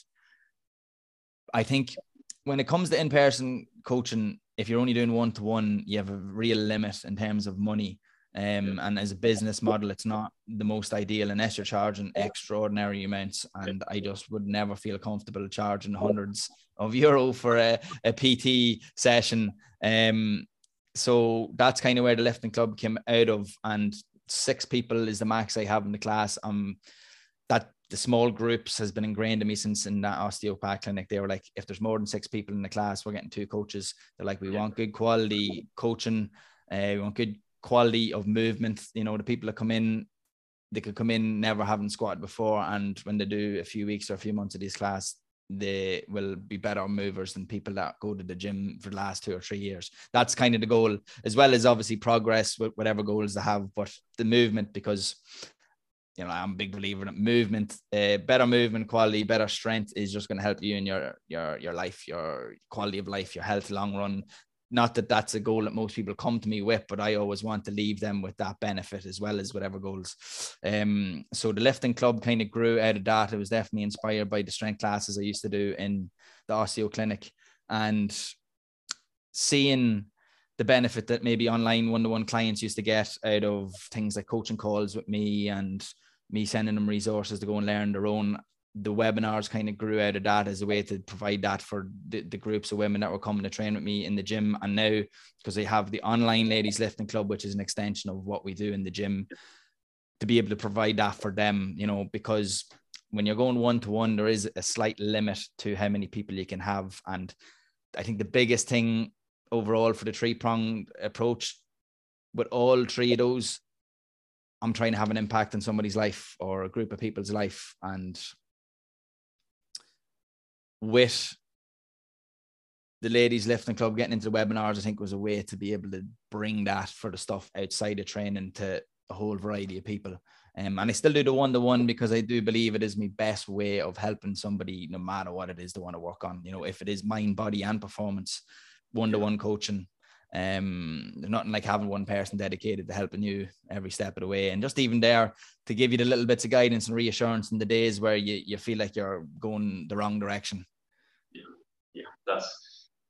I think when it comes to in-person coaching, if you're only doing one-to-one, you have a real limit in terms of money. Um, and as a business model, it's not the most ideal unless you're charging extraordinary amounts. And I just would never feel comfortable charging hundreds of euro for a, a P T session. Um, so that's kind of where the lifting club came out of. And six people is the max I have in the class. Um, that the small groups has been ingrained in me since in that osteopath clinic. They were like, if there's more than six people in the class, we're getting two coaches. They're like, we want good quality coaching. Uh, we want good quality of movement. You know, the people that come in, they could come in never having squatted before, and when they do a few weeks or a few months of this class, they will be better movers than people that go to the gym for the last two or three years. That's kind of the goal, as well as obviously progress with whatever goals they have, but the movement, because, you know, I'm a big believer in movement, uh, better movement quality, better strength is just going to help you in your, your, your life, your quality of life, your health, long run. Not that that's a goal that most people come to me with, but I always want to leave them with that benefit as well as whatever goals. Um, so the lifting club kind of grew out of that. It was definitely inspired by the strength classes I used to do in the osteo clinic, and seeing the benefit that maybe online one-to-one clients used to get out of things like coaching calls with me and me sending them resources to go and learn their own. The webinars kind of grew out of that as a way to provide that for the, the groups of women that were coming to train with me in the gym. And now, because I have the online ladies lifting club, which is an extension of what we do in the gym, to be able to provide that for them, you know, because when you're going one-to-one, there is a slight limit to how many people you can have. And I think the biggest thing overall for the three-pronged approach with all three of those, I'm trying to have an impact on somebody's life or a group of people's life. And with the ladies lifting club getting into the webinars, I think was a way to be able to bring that for the stuff outside of training to a whole variety of people. Um, and I still do the one-to-one because I do believe it is my best way of helping somebody, no matter what it is they want to work on. You know, if it is mind, body, and performance, one-to-one coaching. Um, there's nothing like having one person dedicated to helping you every step of the way, and just even there to give you the little bits of guidance and reassurance in the days where you, you feel like you're going the wrong direction. Yeah, yeah, that's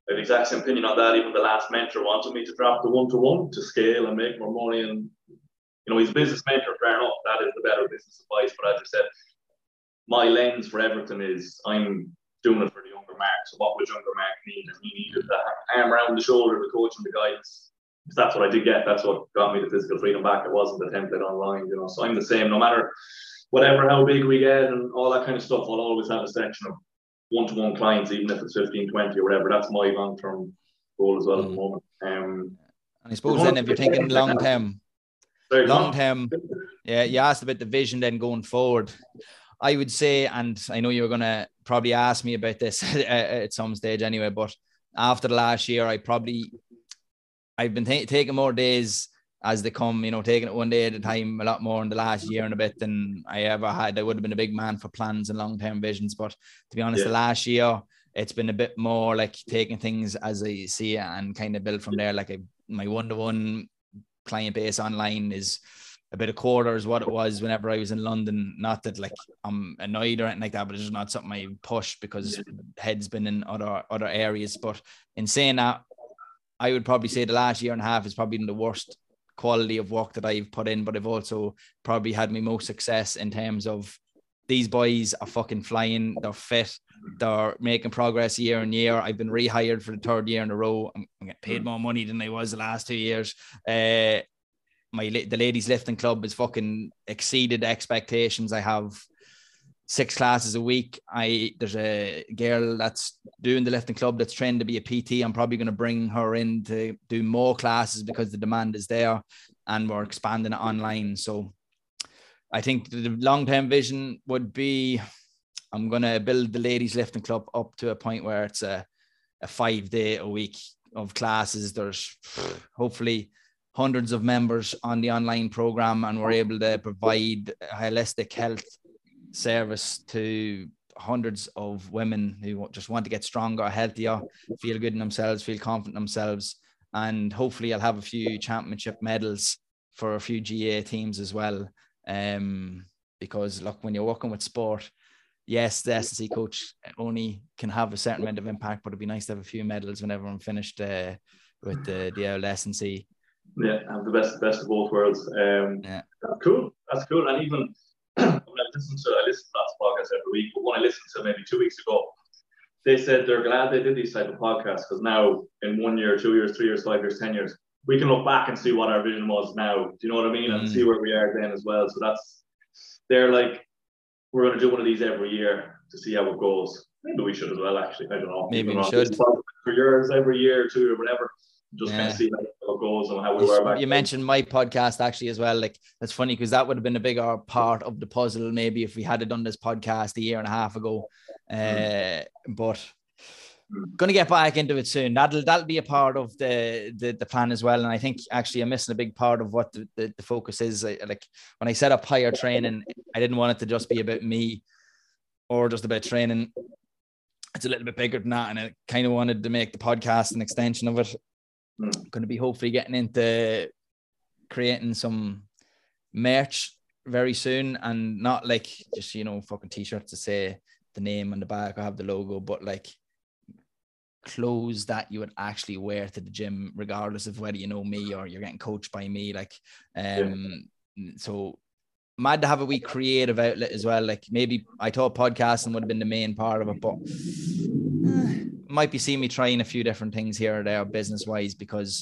I have the exact same opinion on that. Even the last mentor wanted me to drop the one-to-one to scale and make more money. And, you know, he's a business mentor, fair enough. That is the better business advice. But as I said, my lens for everything is I'm doing it for the younger Mark. So what would younger Mark need? And he needed the arm around the shoulder, the coaching, the guidance. Because that's what I did get. That's what got me the physical freedom back. It wasn't the template online, you know. So I'm the same. No matter whatever, how big we get and all that kind of stuff, I'll always have a section of one-to-one clients, even if it's fifteen, twenty or whatever. That's my long-term goal as well mm. at the moment. Um, and I suppose then if you're thinking long-term, long-term, yeah, you asked about the vision then going forward. I would say, and I know you were going to probably ask me about this at some stage anyway, but after the last year, I probably, I've been t- taking more days as they come, you know, taking it one day at a time a lot more in the last year and a bit than I ever had. I would have been a big man for plans and long-term visions, but to be honest, yeah. the last year, it's been a bit more like taking things as I see it and kind of build from there. Like I, my one-to-one client base online is a bit of quarter is what it was whenever I was in London. Not that like I'm annoyed or anything like that, but it's just not something I push because head's been in other other areas. But in saying that, I would probably say the last year and a half is probably the worst quality of work that I've put in, but I've also probably had my most success in terms of these boys are fucking flying. They're fit. They're making progress year on year. I've been rehired for the third year in a row. I'm, I'm getting paid more money than I was the last two years. Uh, my the ladies lifting club has fucking exceeded expectations. I have six classes a week. I there's a girl that's doing the lifting club that's trained to be a P T. I'm probably going to bring her in to do more classes because the demand is there, and we're expanding it online. So I think the long-term vision would be I'm going to build the ladies lifting club up to a point where it's a, a five day a week of classes. There's hopefully hundreds of members on the online program, and we're able to provide a holistic health service to hundreds of women who just want to get stronger, healthier, feel good in themselves, feel confident in themselves. And hopefully I'll have a few championship medals for a few G A teams as well. Um, because look, when you're working with sport, yes, the S and C coach only can have a certain amount of impact, but it'd be nice to have a few medals whenever I'm finished uh, with the, the old S and C. Yeah, have the best best of both worlds. Um, yeah. That's cool. That's cool. And even when I listen to I listen to that podcast every week, but when I listened to maybe two weeks ago, they said they're glad they did these type of podcasts because now in one year, two years, three years, five years, ten years, we can look back and see what our vision was now. Do you know what I mean? And mm. see where we are then as well. So that's they're like, we're going to do one of these every year to see how it goes. Maybe we should as well. Actually, I don't know. Maybe we should for yours every year, or two or whatever. Just yeah. kind of see how it goes and how we you, were back You then. mentioned my podcast actually as well. Like that's funny because that would have been a bigger part of the puzzle maybe if we had done this podcast a year and a half ago. Uh, mm. But mm. going to get back into it soon. That'll that'll be a part of the, the the plan as well. And I think actually I'm missing a big part of what the, the, the focus is. I, like when I set up higher training, I didn't want it to just be about me or just about training. It's a little bit bigger than that, and I kind of wanted to make the podcast an extension of it. Mm. Going to be hopefully getting into creating some merch very soon, and not like just, you know, fucking t-shirts to say the name on the back or have the logo, but like clothes that you would actually wear to the gym, regardless of whether you know me or you're getting coached by me. Like, um, yeah. So mad to have a wee creative outlet as well. Like maybe I thought podcasting would have been the main part of it, but uh, might be seeing me trying a few different things here or there business wise, because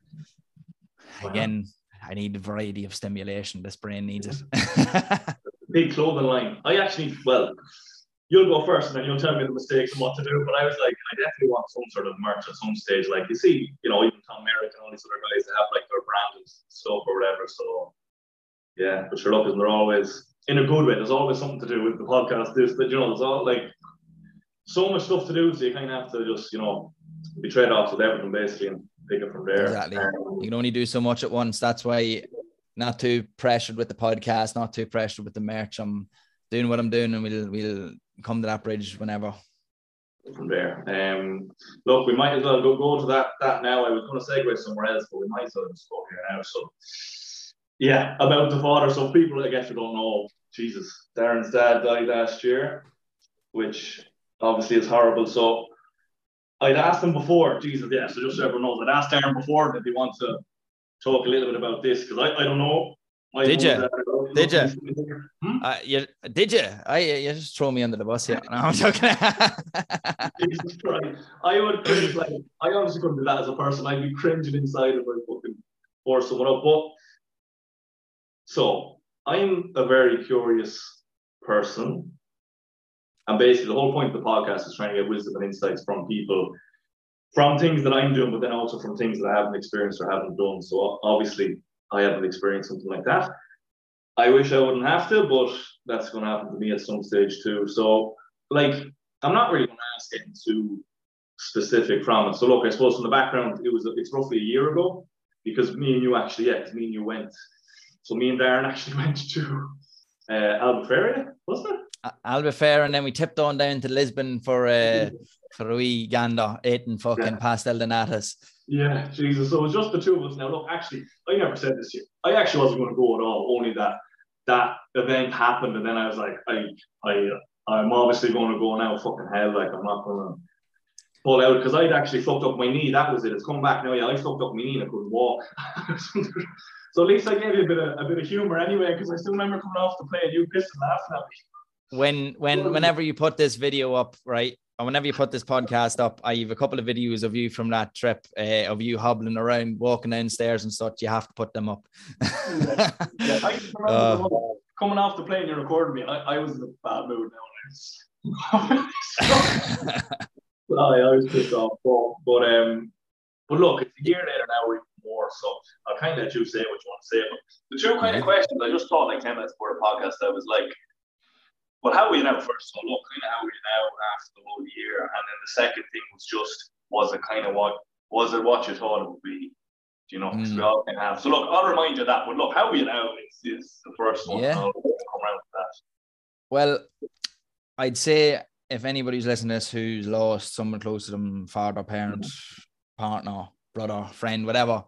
again, I need a variety of stimulation. This brain needs it. Big clothing line. I actually, well, you'll go first and then you'll tell me the mistakes and what to do. But I was like, I definitely want some sort of merch at some stage. Like you see, you know, even Tom Merrick and all these other guys, they have like their branded stuff or whatever. So yeah, but sure, look, they're always in a good way. There's always something to do with the podcast. This, but you know, there's all like so much stuff to do, so you kind of have to just, you know, be trade-offs with everything basically and pick it from there. Exactly. Um, you can only do so much at once. That's why not too pressured with the podcast, not too pressured with the merch. I'm doing what I'm doing, and we'll we'll come to that bridge whenever. From there. Um, look, we might as well go, go to that that now. I was going to segue somewhere else, but we might as well just go here now. So, yeah, about the father. So people, I guess, who don't know, Jesus, Darren's dad died last year, which obviously is horrible. So I'd asked him before, Jesus, yeah, so just so everyone knows, I'd asked Aaron before if he wants to talk a little bit about this, because I, I don't know. My Did you? uh, Did you? Hmm? Uh, you did you? I you just throw me under the bus here. No, I'm joking. Jesus Christ. I would cringe, like, I honestly couldn't do that as a person. I'd be cringing inside if I fucking force someone up. But so I'm a very curious person. And basically the whole point of the podcast is trying to get wisdom and insights from people, from things that I'm doing, but then also from things that I haven't experienced or haven't done. So obviously I haven't experienced something like that. I wish I wouldn't have to, but that's going to happen to me at some stage too. So, like, I'm not really going to ask getting too specific from it. So, look, I suppose from the background, it was it's roughly a year ago, because me and you actually, yeah, me and you went. So me and Darren actually went to uh, Albufeira, wasn't it? Albufeira, and then we tipped on down to Lisbon for uh, for a wee gander, eating fucking yeah. pastel de natas. Yeah, Jesus. So it was just the two of us. Now, look, actually, I never said this here. I actually wasn't going to go at all. Only that that event happened, and then I was like, I, I, I'm obviously going to go now. Fucking hell, like I'm not going to pull out because I'd actually fucked up my knee. That was it. It's come back now. Yeah, I fucked up my knee and I couldn't walk. So at least I gave you a bit of a bit of humor anyway, because I still remember coming off the play and you pissed and laughing at me. When when whenever you put this video up, right? And whenever you put this podcast up, I have a couple of videos of you from that trip, uh, of you hobbling around, walking downstairs and such. You have to put them up. yeah. Yeah, I just remember uh, coming off the plane, you recorded me. I, I was in a bad mood now. I, I was pissed off. But, but, um, but look, it's a year later now, we're more. So I'll kind of let you say what you want to say. But the two kind of questions I just thought, like ten minutes before the podcast, I was like, well, how are you now first? So look, kind of how are you now after the whole year? And then the second thing was just, was it kind of what, was it what you thought it would be? You know, mm. we all can have. So look, I'll remind you of that. But look, how are you now? It's, it's the first one. Yeah. I'll come around to that. Well, I'd say if anybody's listening to this who's lost someone close to them, father, parent, partner, brother, friend, whatever,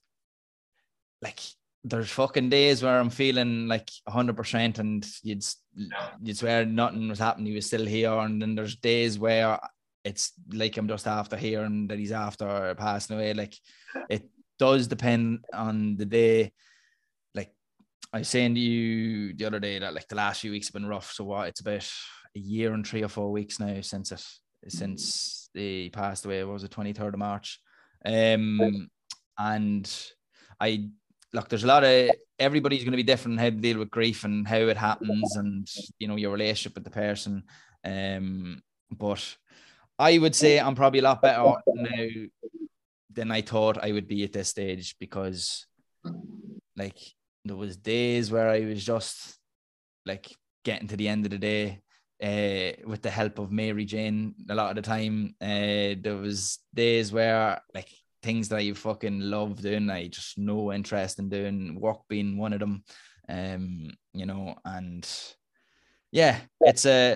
like, there's fucking days where I'm feeling like one hundred percent and you'd, you'd swear nothing was happening, he was still here. And then there's days where it's like I'm just after hearing that he's after passing away. Like, it does depend on the day. Like, I was saying to you the other day that, like, the last few weeks have been rough. So what, it's about a year and three or four weeks now since it, since he passed away. What was it, twenty-third of March? Um, and I... Look, there's a lot of, everybody's going to be different in how to deal with grief and how it happens and, you know, your relationship with the person. Um, but I would say I'm probably a lot better now than I thought I would be at this stage, because, like, there was days where I was just, like, getting to the end of the day uh, with the help of Mary Jane a lot of the time. Uh, there was days where, like, things that I fucking love doing, I just no interest in doing, work being one of them, um, you know, and yeah, it's a,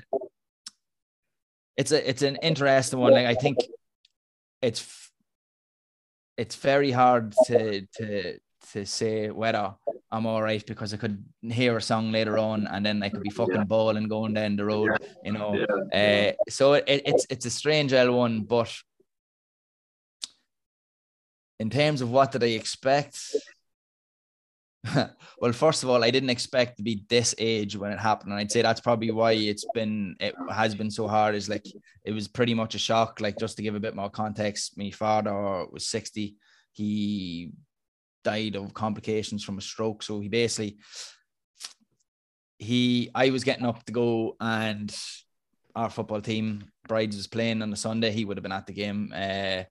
it's a, it's an interesting one. Like, I think it's, it's very hard to, to, to say whether I'm all right, because I could hear a song later on and then I could be fucking yeah. bawling going down the road, you know. Yeah. Uh, so it, it's, it's a strange L one, but in terms of what did I expect? Well, first of all, I didn't expect to be this age when it happened. And I'd say that's probably why it's been, it has been so hard, is like, it was pretty much a shock. Like, just to give a bit more context, my father was sixty. He died of complications from a stroke. So he basically, he, I was getting up to go, and our football team, Brides, was playing on the Sunday. He would have been at the game. Uh,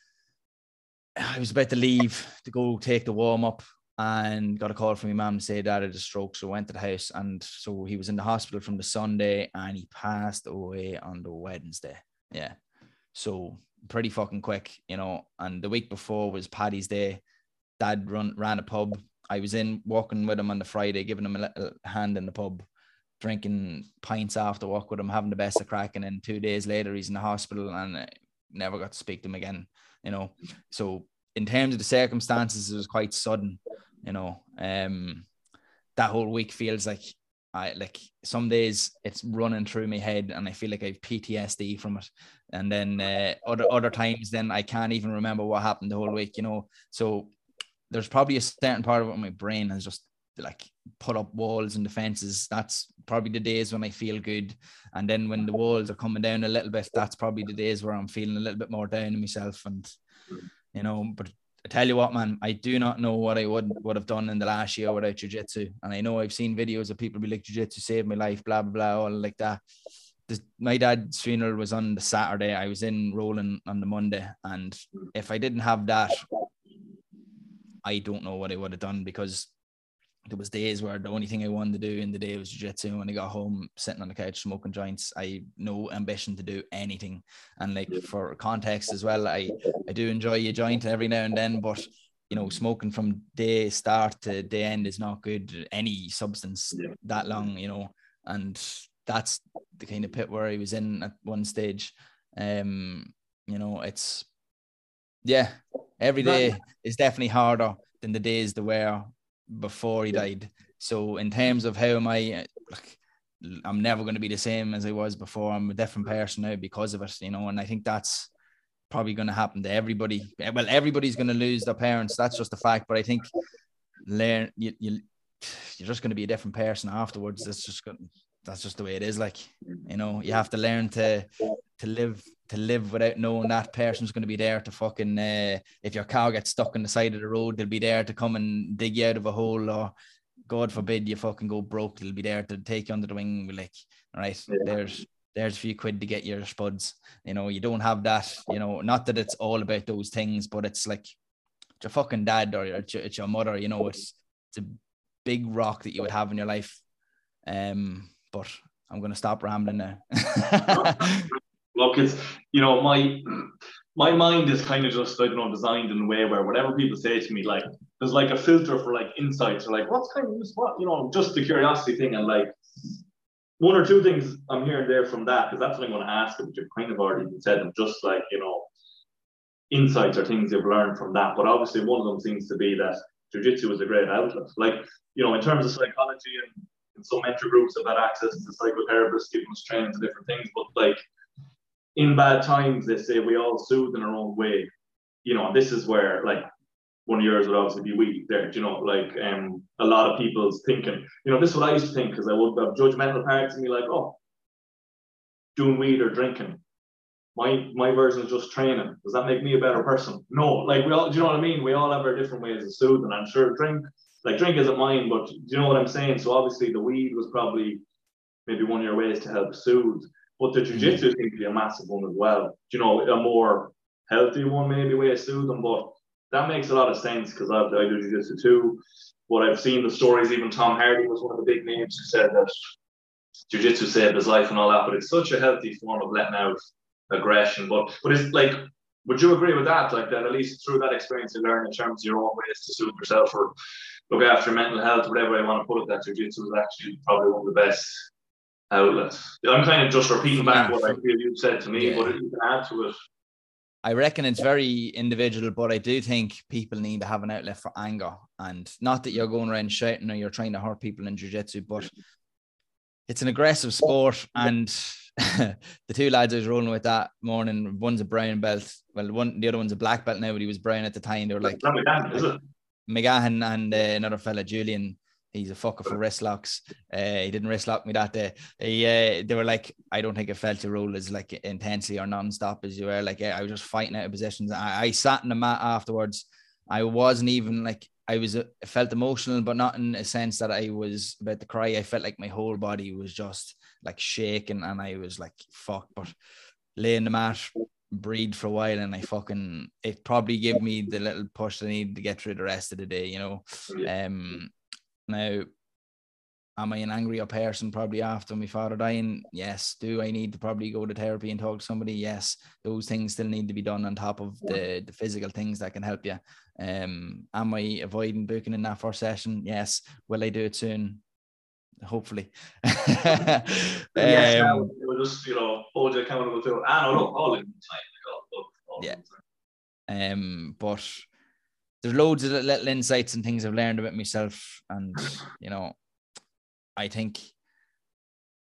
I was about to leave to go take the warm up and got a call from my mum to say Dad had a stroke. So I went to the house, and so he was in the hospital from the Sunday and he passed away on the Wednesday. Yeah. So pretty fucking quick, you know. And the week before was Paddy's Day. Dad run, ran a pub. I was in walking with him on the Friday, giving him a little hand in the pub, drinking pints after work with him, having the best of crack. And then two days later, he's in the hospital, and I never got to speak to him again. You know, so in terms of the circumstances, it was quite sudden, you know. Um, that whole week feels like I like some days it's running through my head and I feel like I have P T S D from it. And then uh, other other times then I can't even remember what happened the whole week, you know. So there's probably a certain part of it my brain has just like put up walls and defenses. That's probably the days when I feel good. And then when the walls are coming down a little bit, that's probably the days where I'm feeling a little bit more down on myself. And, you know, but I tell you what, man, I do not know what I would would have done in the last year without jiu-jitsu. And I know I've seen videos of people be like, jiu-jitsu saved my life, blah, blah, blah, all like that. This, my dad's funeral was on the Saturday. I was in Rolling on the Monday. And if I didn't have that, I don't know what I would have done, because there was days where the only thing I wanted to do in the day was jiu-jitsu. When I got home, sitting on the couch, smoking joints, I had no ambition to do anything. And like for context as well, I, I do enjoy a joint every now and then, but you know, smoking from day start to day end is not good. Any substance that long, you know, and that's the kind of pit where I was in at one stage. Um, you know, it's, yeah, every day is definitely harder than the days that were before he died. So in terms of how am I, like, I'm never going to be the same as I was before. I'm a different person now because of it, you know, and I think that's probably going to happen to everybody. Well, everybody's going to lose their parents. That's just a fact. But I think learn you, you you're just going to be a different person afterwards. That's just good. That's just the way it is. Like, you know, you have to learn to to live to live without knowing that person's going to be there to fucking uh, if your car gets stuck on the side of the road, they'll be there to come and dig you out of a hole, or God forbid you fucking go broke, they'll be there to take you under the wing. Like, all right, yeah. there's there's a few quid to get your spuds. You know, you don't have that, you know, not that it's all about those things, but it's like it's your fucking dad or it's your, it's your mother, you know, it's it's a big rock that you would have in your life. Um, but I'm going to stop rambling now. Look, it's, you know, my my mind is kind of just, I don't know, designed in a way where whatever people say to me, like, there's like a filter for like insights or like, what's kind of this, what, you know, just the curiosity thing. And like, one or two things I'm hearing there from that, because that's what I'm going to ask, but you've kind of already said them, just like, you know, insights or things you've learned from that. But obviously, one of them seems to be that jiu-jitsu is a great outlet. Like, you know, in terms of psychology, and, and some mentor groups have had access to psychotherapists giving us training to different things, but like, in bad times, they say we all soothe in our own way, you know, and this is where, like, one of yours would obviously be weed there, you know, like, um, a lot of people's thinking, you know, this is what I used to think, because I would have judgmental parts of me like, oh, doing weed or drinking, my my version is just training. Does that make me a better person? No, like, we all, do you know what I mean? We all have our different ways of soothing. I'm sure drink, like, drink isn't mine, but do you know what I'm saying? So obviously the weed was probably maybe one of your ways to help soothe. But the jiu-jitsu seems to be a massive one as well. You know, a more healthy one, maybe, way to soothe them. But that makes a lot of sense, because I, I do jiu-jitsu too. But I've seen the stories, even Tom Hardy was one of the big names who said that jiu-jitsu saved his life and all that. But it's such a healthy form of letting out aggression. But but it's like, would you agree with that? Like, that at least through that experience you learn in terms of your own ways to soothe yourself or look after your mental health, whatever I want to put it, that jiu-jitsu is actually probably one of the best outlets. I'm kind of just repeating back what I feel you've said to me, yeah. But you can add to it. I reckon it's very individual, but I do think people need to have an outlet for anger. And not that you're going around shouting or you're trying to hurt people in jiu-jitsu, but it's an aggressive sport. And the two lads I was rolling with that morning, one's a brown belt. Well, one the other one's a black belt now, but he was brown at the time. They were like, McGahan, is it? McGahan and uh, another fella, Julian. He's a fucker for wrist locks. Uh, he didn't wrist lock me that day. He, uh, they were like, I don't think I felt you roll as like intensely or non-stop as you were. Like, I was just fighting out of positions. I, I sat in the mat afterwards. I wasn't even like, I was, uh, felt emotional, but not in a sense that I was about to cry. I felt like my whole body was just like shaking, and I was like, fuck. But lay in the mat, breathe for a while, and I fucking, it probably gave me the little push I needed to get through the rest of the day, you know. Um, Now, am I an angrier person probably after my father dying? Yes. Do I need to probably go to therapy and talk to somebody? Yes. Those things still need to be done on top of the, the physical things that can help you. Um, am I avoiding booking in that first session? Yes. Will I do it soon? Hopefully. Yes, um, we'll just, you know, hold you accountable to it. I don't know, all in time. Yeah. Um, but there's loads of little insights and things I've learned about myself. And, you know, I think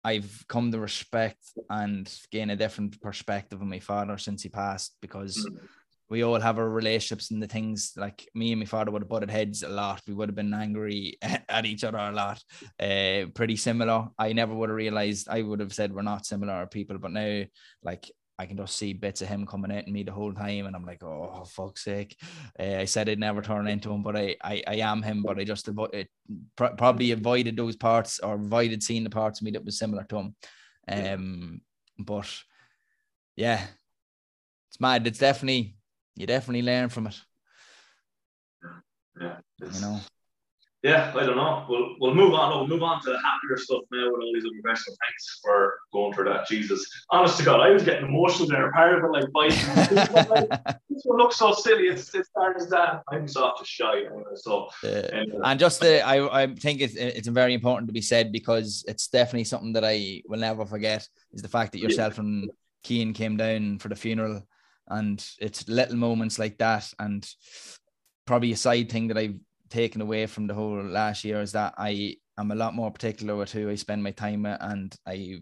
I've come to respect and gain a different perspective of my father since he passed, because mm. we all have our relationships and the things. Like me and my father would have butted heads a lot. We would have been angry at each other a lot. Uh, pretty similar. I never would have realized. I would have said we're not similar people, but now, like, I can just see bits of him coming at me the whole time, and I'm like, oh, fuck's sake. Uh, I said I'd never turn into him, but I I, I am him, but I just avo- it, pr- probably avoided those parts, or avoided seeing the parts of me that was similar to him. Um, but yeah, it's mad. It's definitely, you definitely learn from it. Yeah. You know? Yeah, I don't know. We'll we'll move on. We'll move on to the happier stuff now with all these other questions. Thanks for going through that. Jesus, honest to God, I was getting emotional there. Part of it, like, biting. This one, like, this one looks so silly. It's it's hard as that. I'm soft as shy. Anyway, so, uh, anyway. And just the, I I think it's it's very important to be said, because it's definitely something that I will never forget, is the fact that yourself yeah. and Cian came down for the funeral, and it's little moments like that. And probably a side thing that I've taken away from the whole last year is that I am a lot more particular with who I spend my time with, and I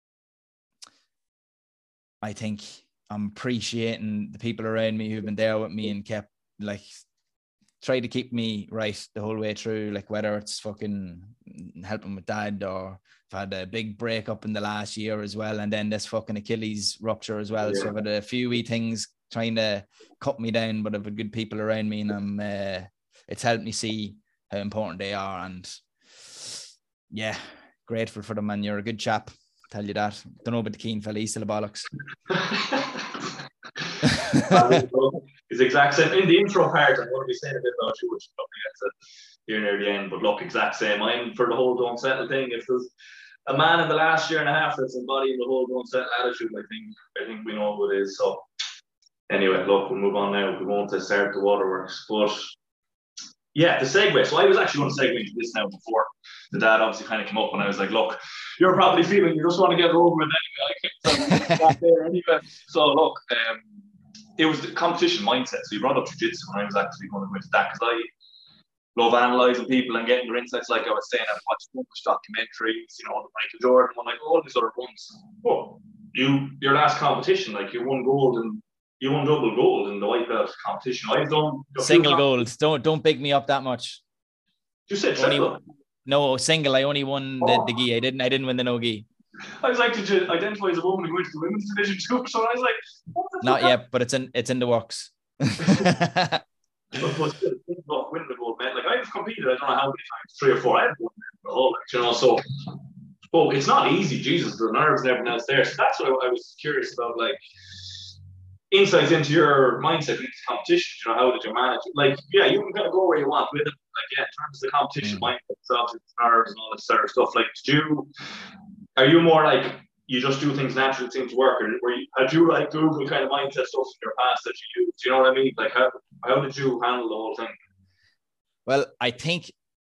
I think I'm appreciating the people around me who've been there with me and kept, like, try to keep me right the whole way through, like whether it's fucking helping with dad, or I've had a big breakup in the last year as well, and then this fucking Achilles rupture as well. Yeah. So I've had a few wee things trying to cut me down, but I've had good people around me, and I'm uh, it's helped me see how important they are. And yeah, grateful for them, man. You're a good chap, tell you that. Don't know about the Cian fella, he's still a bollocks. It's exact same. In the intro part, I'm going to be saying a bit about you, which probably gets it here near the end, but look, exact same. I'm for the whole don't settle thing. If there's a man in the last year and a half that's embodying the whole don't settle attitude, I think I think we know who it is. So anyway, look, we'll move on now. We won't start the waterworks, but yeah, the segue. So I was actually going to segue into this now before the dad obviously kind of came up, and I was like, look, you're probably feeling you just want to get over it anyway. I can't there anyway. So look, um, it was the competition mindset. So you brought up jiu-jitsu, and I was actually going to go into that because I love analysing people and getting their insights. Like I was saying, I've watched so much documentaries, you know, the Michael Jordan one, like all these other ones. Oh, you, your last competition, like you won gold and you won double gold in the white belt competition. I've done single gold. Don't don't big me up that much. You said single? No, single. I only won the, oh. the gi. I didn't. I didn't win the no gi. I was like, did you identify as a woman who went to the women's division too? So I was like, not yet, but it's in it's in the works. But winning the gold medal, like I've competed, I don't know how many times, three or four. I have won the whole, like, you know. So, oh, it's not easy. Jesus, the nerves and everything else there. So that's what I, I was curious about, like insights into your mindset into competition. You know, how did you manage it? Like, yeah, you can kind of go where you want with it. Like, yeah, in terms of the competition mm. mindset, it's obviously nerves and all this sort of stuff. Like, did you? Are you more like you just do things naturally, seem to work, or were you, had you like Google kind of mindset stuff in your past that you used? Do you know what I mean? Like, how how did you handle the whole thing? Well, I think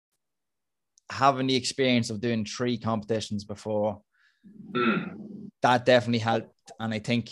having the experience of doing three competitions before, mm. that definitely helped, and I think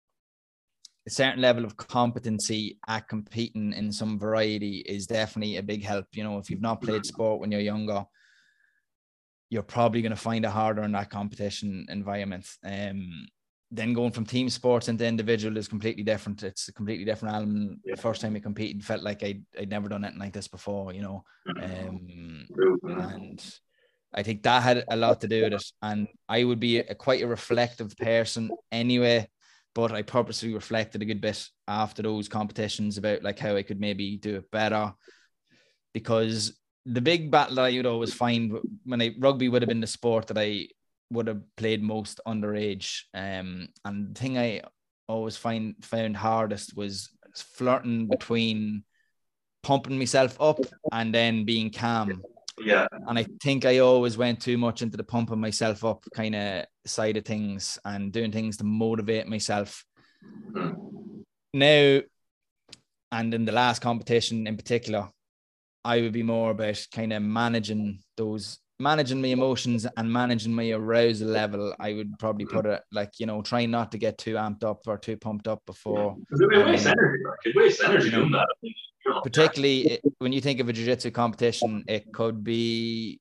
a certain level of competency at competing in some variety is definitely a big help. You know, if you've not played sport when you're younger, you're probably going to find it harder in that competition environment. Um, then going from team sports into individual is completely different. It's a completely different element. Yeah. The first time I competed felt like I'd, I'd never done anything like this before, you know. Um, and I think that had a lot to do with it. And I would be a, quite a reflective person anyway, but I purposely reflected a good bit after those competitions about like how I could maybe do it better. Because the big battle that I would always find when I rugby would have been the sport that I would have played most underage. Um, and the thing I always find found hardest was flirting between pumping myself up and then being calm. Yeah. And I think I always went too much into the pumping myself up kind of side of things and doing things to motivate myself. Mm. Now, and in the last competition in particular, I would be more about kind of managing those, managing my emotions and managing my arousal level. I would probably put it like, you know, trying not to get too amped up or too pumped up before. Because it wastes energy. It wastes energy doing that. Particularly it, when you think of a jiu-jitsu competition, it could be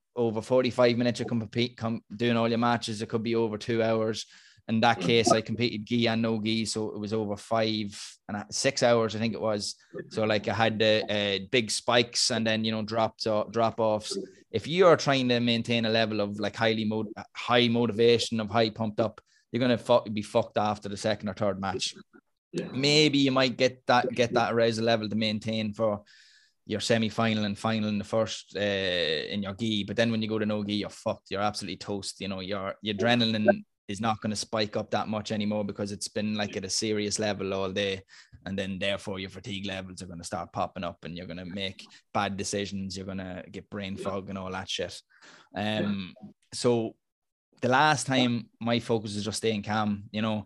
over forty-five minutes, you can compete, come doing all your matches. It could be over two hours. In that case, I competed gi and no gi, so it was over five and a, six hours, I think it was. So like I had the uh, big spikes and then, you know, drops off, drop offs. If you are trying to maintain a level of like highly mo- high motivation, of high pumped up, you're gonna fu- be fucked after the second or third match. Yeah. Maybe you might get that get that arousal level to maintain for your semi-final and final in the first uh, in your gi, but then when you go to no gi, you're fucked. You're absolutely toast. You know, your your adrenaline is not going to spike up that much anymore because it's been like at a serious level all day, and then therefore your fatigue levels are going to start popping up, and you're going to make bad decisions. You're going to get brain fog and all that shit. Um, so the last time my focus was just staying calm. You know,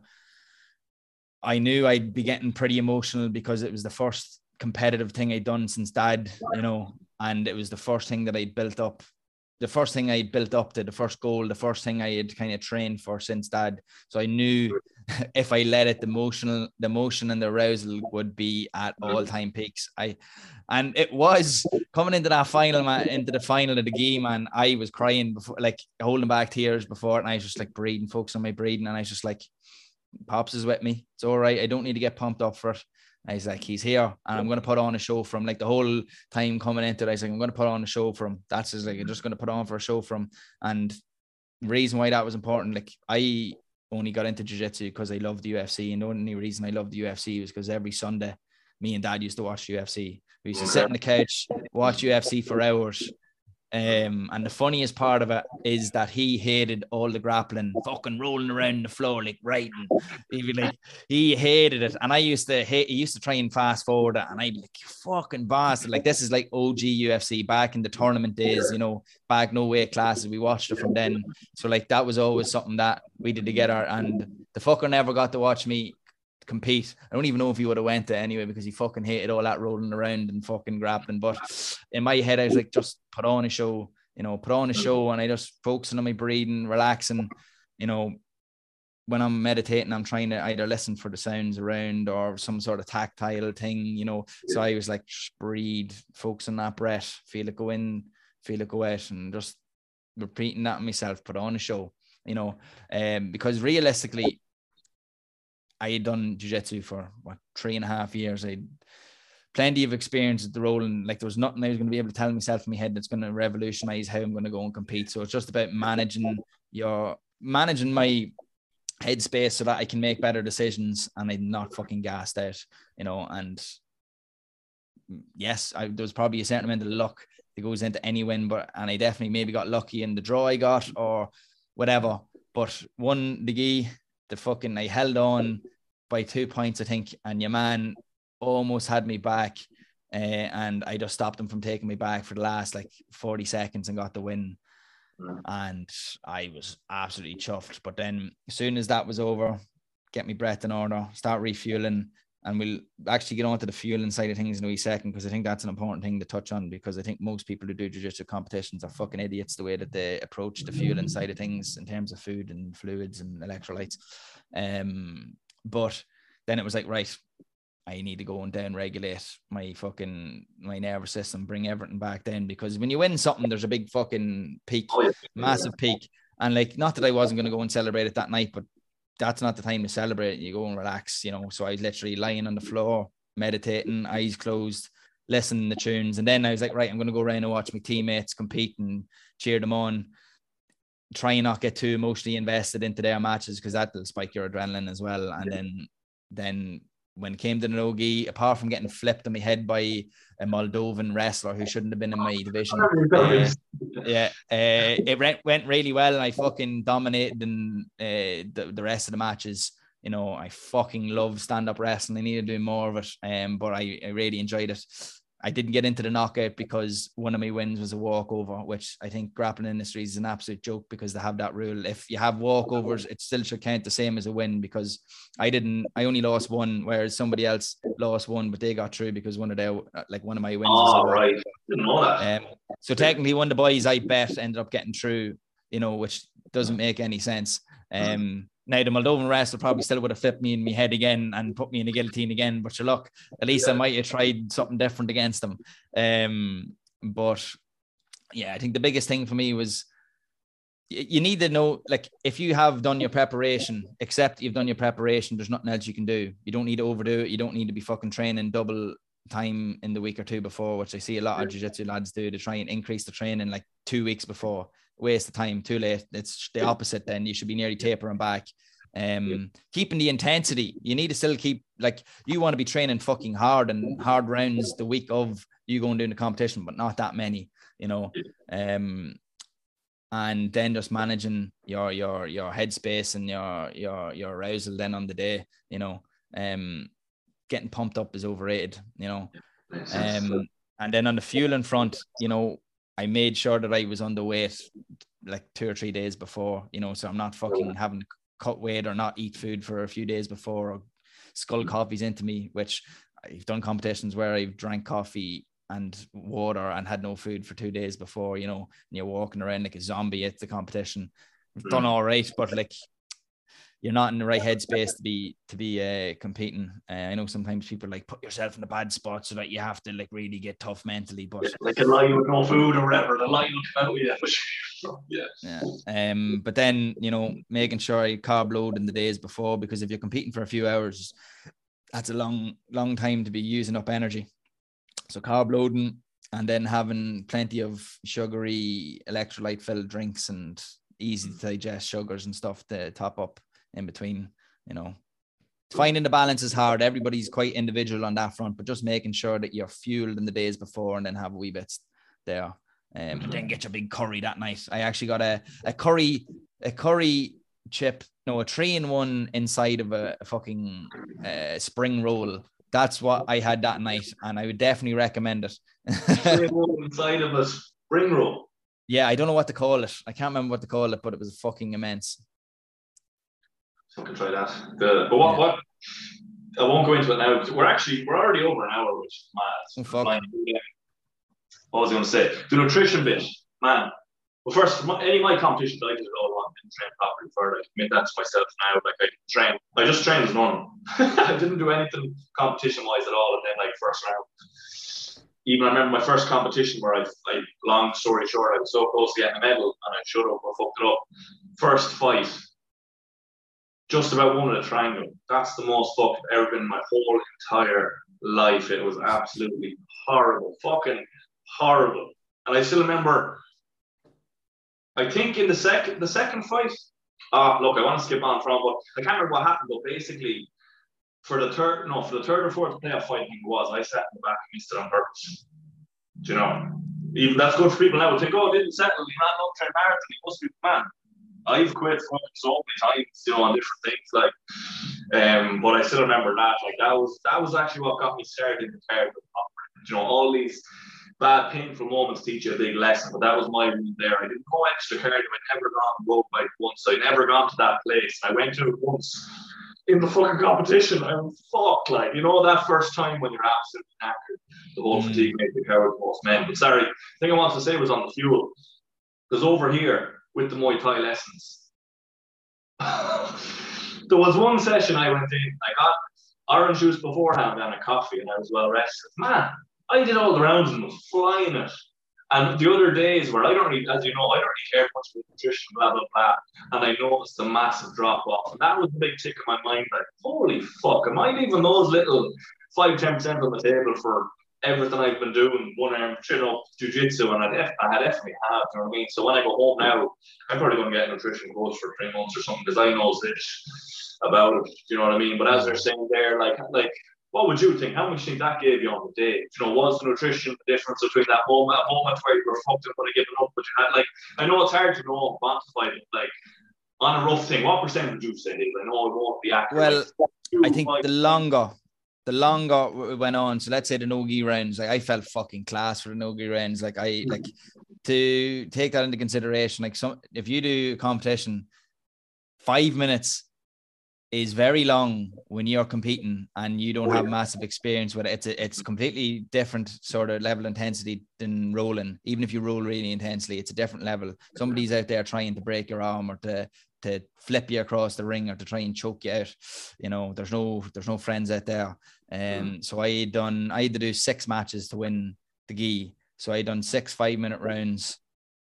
I knew I'd be getting pretty emotional because it was the first competitive thing I'd done since dad, you know, and it was the first thing that I built up, the first thing I built up to, the first goal, the first thing I had kind of trained for since dad. So I knew if I let it, the emotional, the emotion and the arousal would be at all time peaks. I, and it was coming into that final, man, into the final of the game, man. I was crying before, like holding back tears before it, and I was just like breathing, focusing on my breathing, and I was just like, Pops is with me. It's all right. I don't need to get pumped up for it. I was like, he's here, and I'm going to put on a show for him. Like the whole time coming into it, I was like, I'm going to put on a show for him. That's just like, I'm just going to put on for a show for him. And the reason why that was important, like I only got into jiu-jitsu because I loved the U F C. And the only reason I loved the U F C was because every Sunday, me and dad used to watch U F C. We used to sit on the couch, watch U F C for hours. Um, and the funniest part of it is that he hated all the grappling, fucking rolling around the floor, like right. And he like he hated it. And I used to hate, he used to try and fast forward it. And I'd be like, you fucking bastard. Like, this is like O G U F C back in the tournament days, you know, back no weight classes. We watched it from then. So like, that was always something that we did together. And the fucker never got to watch me compete. I don't even know if he would have went to anyway, because he fucking hated all that rolling around and fucking grappling. But in my head, I was like, just put on a show, you know, put on a show, and I just focusing on my breathing, relaxing. You know, when I'm meditating, I'm trying to either listen for the sounds around or some sort of tactile thing, you know. So I was like, just breathe, focus on that breath, feel it go in, feel it go out, and just repeating that myself, put on a show, you know. Um, because realistically, I had done jiu-jitsu for what three and a half years. I had plenty of experience at the role, and like there was nothing I was going to be able to tell myself in my head that's going to revolutionize how I'm going to go and compete. So it's just about managing your managing my headspace so that I can make better decisions and I'm not fucking gassed out, you know. And yes, I, there was probably a certain amount of luck that goes into any win, but and I definitely maybe got lucky in the draw I got or whatever. But one the gi, the fucking I held on by two points, I think, and your man almost had me back, uh, and I just stopped him from taking me back for the last like forty seconds and got the win. Mm. And I was absolutely chuffed. But then as soon as that was over, get me breath in order, start refueling, and we'll actually get on to the fueling side of things in a wee second, because I think that's an important thing to touch on, because I think most people who do jiu-jitsu competitions are fucking idiots the way that they approach the fueling side of things in terms of food and fluids and electrolytes. Um, but then it was like, right, I need to go and down regulate my fucking, my nervous system, bring everything back down, because when you win something, there's a big fucking peak, massive peak. And like, not that I wasn't going to go and celebrate it that night, but that's not the time to celebrate. You go and relax, you know. So I was literally lying on the floor, meditating, eyes closed, listening to tunes. And then I was like, right, I'm going to go around and watch my teammates compete and cheer them on. Try and not get too emotionally invested into their matches, because that'll spike your adrenaline as well. And then, then when it came to the no-gi, apart from getting flipped on my head by a Moldovan wrestler who shouldn't have been in my division, uh, yeah, uh, it went, went really well, and I fucking dominated in uh, the, the rest of the matches. You know, I fucking love stand-up wrestling. I need to do more of it, um, but I, I really enjoyed it. I didn't get into the knockout because one of my wins was a walkover, which I think grappling industry is an absolute joke, because they have that rule. If you have walkovers, it still should count the same as a win, because I didn't, I only lost one, whereas somebody else lost one, but they got through because one of their, like one of my wins. Oh, was right. Didn't know that. Um, so technically one of the boys I bet ended up getting through, you know, which doesn't make any sense. Um, Now, the Moldovan wrestler probably still would have flipped me in my head again and put me in a guillotine again. But your luck, at least I might have tried something different against them. Um, but yeah, I think the biggest thing for me was you need to know, like, if you have done your preparation, accept you've done your preparation, there's nothing else you can do. You don't need to overdo it. You don't need to be fucking training double time in the week or two before, which I see a lot of jiu-jitsu lads do, to try and increase the training like two weeks before. Waste of time, too late. It's the opposite then. You should be nearly tapering back. Um, yeah. Keeping the intensity. You need to still keep, like, you want to be training fucking hard and hard rounds the week of you going doing the competition, but not that many, you know. Um, and then just managing your your your headspace and your your your arousal then on the day, you know. Um, getting pumped up is overrated, you know. Um, and then on the fueling front, you know, I made sure that I was underweight like two or three days before, you know, so I'm not fucking having to cut weight or not eat food for a few days before, or skull coffees into me, which I've done competitions where I've drank coffee and water and had no food for two days before, you know, and you're walking around like a zombie at the competition. I've done all right, but like, you're not in the right headspace to be to be uh, competing. Uh, I know sometimes people like put yourself in a bad spot so that you have to like really get tough mentally. But yeah, they can lie with no food or whatever. The lie will come out. Yeah, yeah. Yeah. Um. But then, you know, making sure I carb load in the days before, because if you're competing for a few hours, that's a long long time to be using up energy. So carb loading, and then having plenty of sugary electrolyte filled drinks and easy to digest sugars and stuff to top up in between, you know. Finding the balance is hard. Everybody's quite individual on that front, but just making sure that you're fueled in the days before and then have a wee bits there. Um, and then get your big curry that night. I actually got a, a curry, a curry chip, no, a three in one inside of a, a fucking uh, spring roll. That's what I had that night, and I would definitely recommend it. Three in one inside of a spring roll. Yeah, I don't know what to call it. I can't remember what to call it, but it was fucking immense. So I can try that. The, but what, yeah. what, I won't go into it now. We're actually, we're already over an hour, which is mad. Oh, fuck. What was I going to say? The nutrition bit, man. Well, first, my, any of my competitions, I did it all wrong. I didn't train properly for it. I admit that to myself now. Like, I didn't train. I just trained as normal. I didn't do anything competition-wise at all. And then, like, first round. Even I remember my first competition where I, I long story short, I was so close to getting a medal and I should have, I fucked it up. First fight, just about won a triangle. That's the most fucked I've ever been in my whole entire life. It was absolutely horrible, fucking horrible. And I still remember, I think in the second the second fight, ah, uh, look, I want to skip on from, but I can't remember what happened, but basically, for the third, no, for the third or fourth playoff fight, I think it was, I sat in the back and missed it on purpose. Do you know? Even that's good for people now. Think, oh, it didn't settle. The man don't train marathon. He must be the man. I've quit fucking so many times, you know, on different things, like, um, but I still remember that. Like, that was that was actually what got me started in the card. You know, all these bad, painful moments teach you a big lesson. But that was my rule there. I didn't go extra hard. I never gone road bike once. I never gone to that place. I went to it once in the fucking competition. I'm fucked, like, you know, that first time when you're absolutely knackered. The whole mm. fatigue made the coward most men. But sorry, the thing I wanted to say was on the fuel. Because over here, with the Muay Thai lessons, there was one session I went in, I got orange juice beforehand and a coffee, and I was well rested. Man, I did all the rounds and was flying it. And the other days where I don't really, as you know, I don't really care much about nutrition, blah, blah, blah. And I noticed a massive drop off. And that was a big tick in my mind, like, holy fuck, am I leaving those little five, ten percent on the table for everything I've been doing, one arm, chin up, jiu-jitsu, and I, def- I had definitely had, you know what I mean? So when I go home now, I'm probably going to get a nutrition coach for three months or something, because I know this about it, you know what I mean? But as they're saying there, like, like, what would you think? How much do you think that gave you on the day? You know, was the nutrition the difference between that moment, moment where you were fucked up when I given up, but you had, like, I know it's hard to know, quantify it, like, on a rough thing, what percent would you say, Dave? I know it won't be accurate. Well, like, I think the longer... The longer it went on, so let's say the no-gi rounds, like, I felt fucking class for the no-gi rounds. Like, I like to take that into consideration. Like, some, if you do a competition, five minutes is very long when you're competing and you don't have massive experience with it. It's a, it's completely different sort of level of intensity than rolling. Even if you roll really intensely, it's a different level. Somebody's out there trying to break your arm or to to flip you across the ring or to try and choke you out. You know, there's no there's no friends out there. Um, so I done I had to do six matches to win the gi. So I done six five minute rounds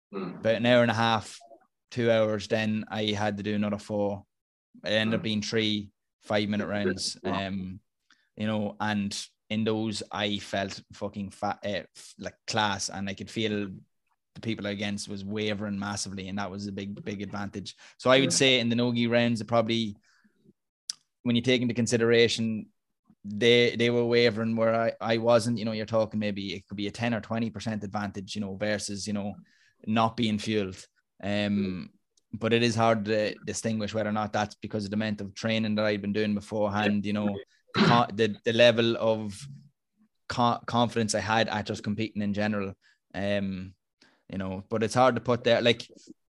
Mm. About an hour and a half, two hours. Then I had to do another four. It ended up being three five minute rounds. Um, you know, and in those I felt fucking fat, uh, like class, and I could feel the people against was wavering massively, and that was a big, big advantage. So I would say in the no-gi rounds, it probably, when you take into consideration, they they were wavering where I, I wasn't. You know, you're talking maybe it could be a ten or twenty percent advantage, you know, versus, you know, not being fueled. Um, but it is hard to distinguish whether or not that's because of the amount of training that I'd been doing beforehand, you know, the the, the level of co- confidence I had at just competing in general. Um, you know, but it's hard to put there. Like,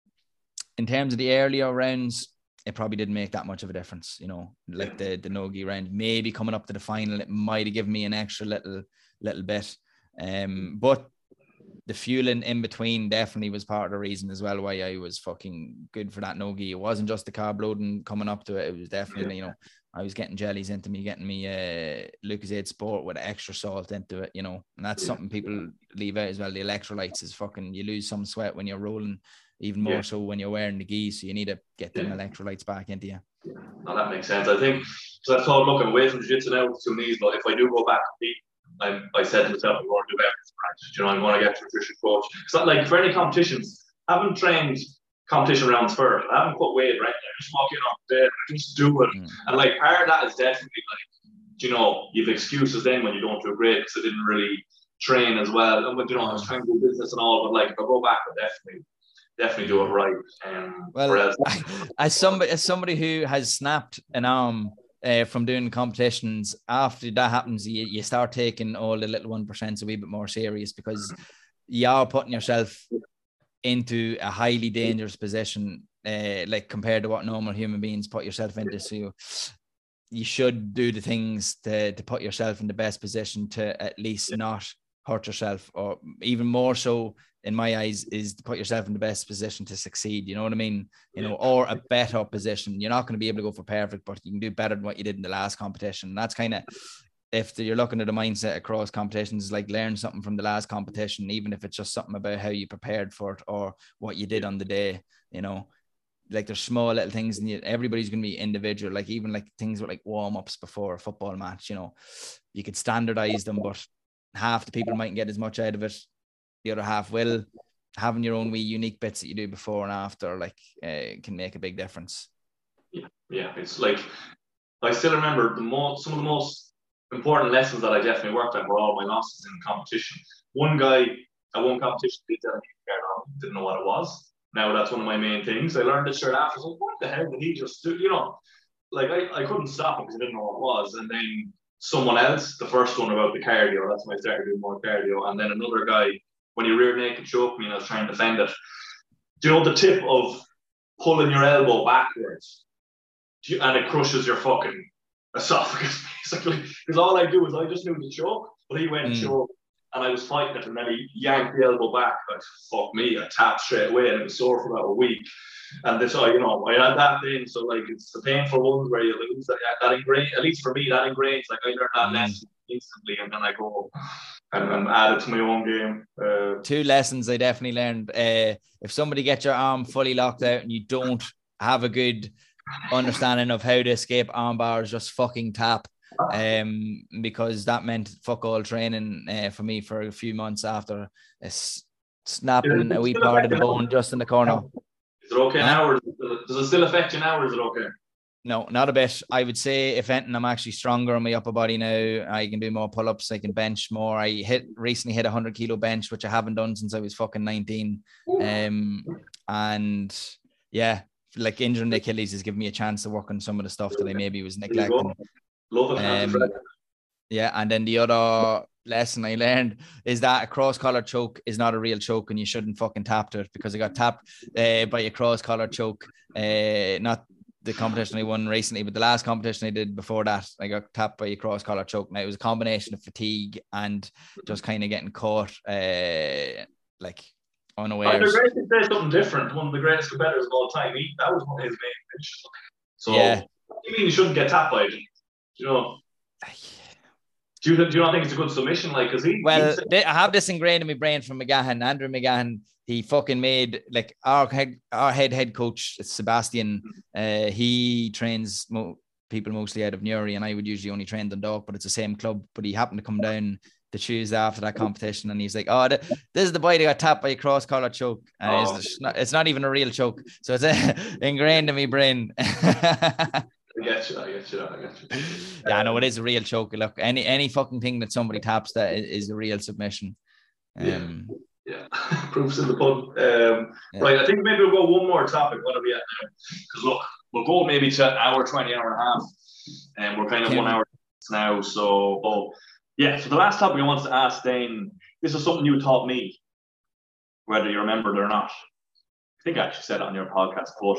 in terms of the earlier rounds, it probably didn't make that much of a difference, you know, like the, the no-gi round, maybe coming up to the final, it might have given me an extra little, little bit. Um, but the fueling in between definitely was part of the reason as well why I was fucking good for that no-gi. It wasn't just the carb loading coming up to it. It was definitely, you know, I was getting jellies into me, getting me uh, Lucozade Sport with extra salt into it, you know, and that's something people leave out as well. The electrolytes is fucking, you lose some sweat when you're rolling, even more yeah. so when you're wearing the gi, so you need to get them yeah. electrolytes back into you. Yeah. No, that makes sense. I think, so I thought, look, I'm away from jiu-jitsu now with two knees, but if I do go back to compete, I, I said to myself, I'm going to do everything right. You know, I'm going to get to a nutrition coach. It's not like for any competitions, I haven't trained competition rounds first. I haven't put weight right there. I just walk in on the day, I just do it. Mm. And like part of that is definitely like, you know, you've excuses then when you don't do great because I didn't really train as well. And, you know, I was trying to do business and all, but like if I go back, I definitely definitely do it right. Um, well, as somebody as somebody who has snapped an arm uh, from doing competitions, after that happens, you, you start taking all the little one percent a wee bit more serious, because you are putting yourself into a highly dangerous position, uh, like compared to what normal human beings put yourself into. So you, you should do the things to to put yourself in the best position to at least not hurt yourself, or even more so in my eyes is to put yourself in the best position to succeed. You know what I mean? You know, or a better position. You're not going to be able to go for perfect, but you can do better than what you did in the last competition. And that's kind of, if you're looking at the mindset across competitions, like learn something from the last competition, even if it's just something about how you prepared for it or what you did on the day, you know, like there's small little things, and everybody's going to be individual. Like even like things with like warm-ups before a football match, you know, you could standardize them, but half the people mightn't get as much out of it. The other half will. Having your own wee unique bits that you do before and after, like, uh, can make a big difference. Yeah, yeah. It's like, I still remember the most, some of the most important lessons that I definitely worked on were all my losses in competition. One guy at one competition did that, didn't know what it was. Now that's one of my main things. I learned this shirt after. I was like, what the hell did he just do? You know, like I, I couldn't stop him because I didn't know what it was. And then someone else, the first one about the cardio, that's when I started doing more cardio. And then another guy, when he rear naked choked me and I was trying to defend it, do you know the tip of pulling your elbow backwards you, and it crushes your fucking esophagus basically? Because all I do is I just knew the choke, but he went mm. choke and I was fighting it, and then he yanked the elbow back. Like, fuck me, I tapped straight away and it was sore for about a week. And this, you know, I had that thing. So like, it's the painful ones where you lose that, that ingrained, at least for me, that ingrains. Like I learned that mm. lesson instantly, and then I go and, and add it to my own game. Uh, Two lessons I definitely learned. Uh, if somebody gets your arm fully locked out and you don't have a good understanding of how to escape arm bars, just fucking tap. Um, because that meant fuck all training uh, for me for a few months after uh, snapping a wee part of the bone just in the corner. Is it okay huh? now, or does it still affect you now, or is it okay? No, not a bit. I would say, if anything, I'm actually stronger on my upper body now. I can do more pull-ups. I can bench more. I hit recently hit a hundred kilo bench, which I haven't done since I was fucking nineteen. Um, and yeah, like injuring the Achilles has given me a chance to work on some of the stuff that I maybe was neglecting. Love it. Um, yeah, and then the other lesson I learned is that a cross collar choke is not a real choke, and you shouldn't fucking tap to it, because I got tapped uh, by a cross collar choke. Uh, not the competition I won recently, but the last competition I did before that, I got tapped by a cross collar choke. Now it was a combination of fatigue and just kind of getting caught, uh, like unawares. The greatest say something different. One of the greatest competitors of all time. He, that was one of his main finishes. So yeah, you mean you shouldn't get tapped by it? You know. Do you, do you not think it's a good submission? Like, cause he, well, I have this ingrained in my brain from McGahan, Andrew McGahan. he fucking made like our head, our head head coach, Sebastian. Uh, he trains mo- people mostly out of Newry, and I would usually only train Dundalk, but it's the same club. But he happened to come down the Tuesday after that competition, and he's like, "Oh, th- this is the boy that got tapped by a cross collar choke, and Oh. it's, not, it's not even a real choke, so it's uh, ingrained in my brain." I get you, I get you, I get you. Yeah, no, it is a real choke. Look, any any fucking thing that somebody taps that is, is a real submission. Um, yeah, yeah. Proofs in the pudding. Um, yeah. Right, I think maybe we'll go one more topic. What are we at now? Because look, we'll go maybe to an hour twenty, hour and a half, and we're kind of Yeah. one hour now. So, oh, yeah. So the last topic I wanted to ask Dane. This is something you taught me, whether you remember it or not. I think I actually said it on your podcast, but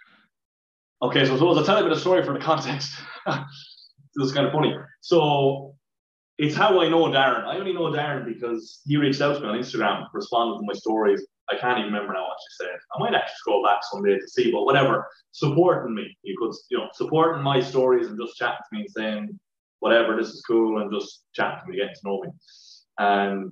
okay. So, so I'll tell you a bit of story for the context. This is kind of funny. So. It's how I know Darren. I only know Darren because he reached out to me on Instagram, responded to my stories. I can't even remember now what she said. I might actually scroll back someday to see, but whatever. Supporting me. You could, you know, supporting my stories and just chatting to me and saying, whatever, this is cool, and just chatting to me, getting to know me. And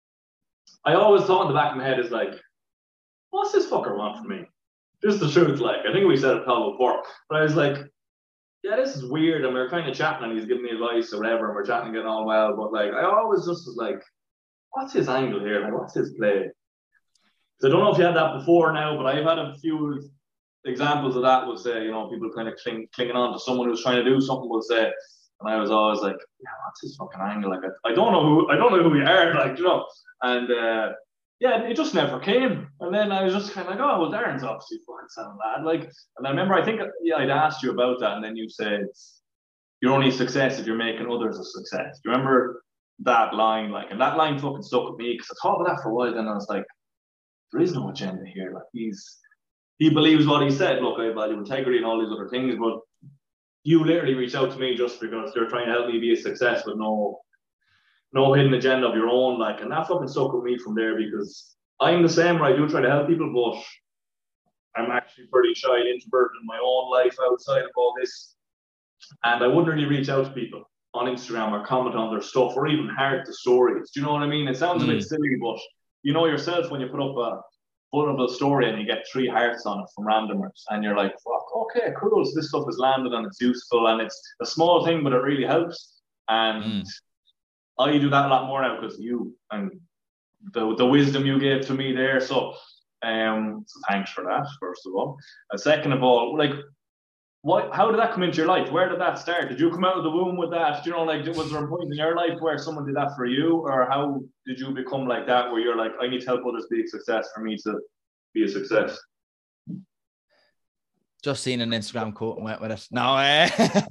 I always thought in the back of my head is like, what's this fucker want from me? Just the truth, like, I think we said it probably before, but I was like, yeah, this is weird, and we we're kind of chatting, and he's giving me advice or whatever, and we're chatting and getting all well, but like, I always just was like, what's his angle here? Like, what's his play? So I don't know if you had that before now, but I've had a few examples of that. Would say, you know, people kind of cling, clinging on to someone who's trying to do something. Will say, and I was always like, yeah, what's his fucking angle? Like, I, I don't know who, I don't know who we are, like, you know, and uh, yeah, it just never came. And then I was just kind of like, oh, well, Darren's obviously fucking sound lad, like. And I remember, I think, yeah, I'd asked you about that, and then you said, you're only success if you're making others a success. Do you remember that line? Like, and that line fucking stuck with me because I thought about that for a while. Then I was like, there is no agenda here. Like, he's he believes what he said. Look, I value integrity and all these other things, but you literally reached out to me just because you're trying to help me be a success with no no hidden agenda of your own. Like, and that fucking stuck with me from there because I'm the same. Where I do try to help people, but I'm actually pretty shy and introverted in my own life outside of all this. And I wouldn't really reach out to people on Instagram or comment on their stuff or even heart the stories. Do you know what I mean? It sounds mm. a bit silly, but you know yourself when you put up a vulnerable story and you get three hearts on it from randomers and you're like, fuck, okay, cool. So this stuff has landed and it's useful and it's a small thing, but it really helps. And mm. I do that a lot more now because of you and the, the wisdom you gave to me there. So, um, so thanks for that, first of all. And second of all, like, what? How did that come into your life? Where did that start? Did you come out of the womb with that? Do you know, like, was there a point in your life where someone did that for you, or how did you become like that, where you're like, I need to help others be a success for me to be a success? Just seen an Instagram quote and went with it. No, eh?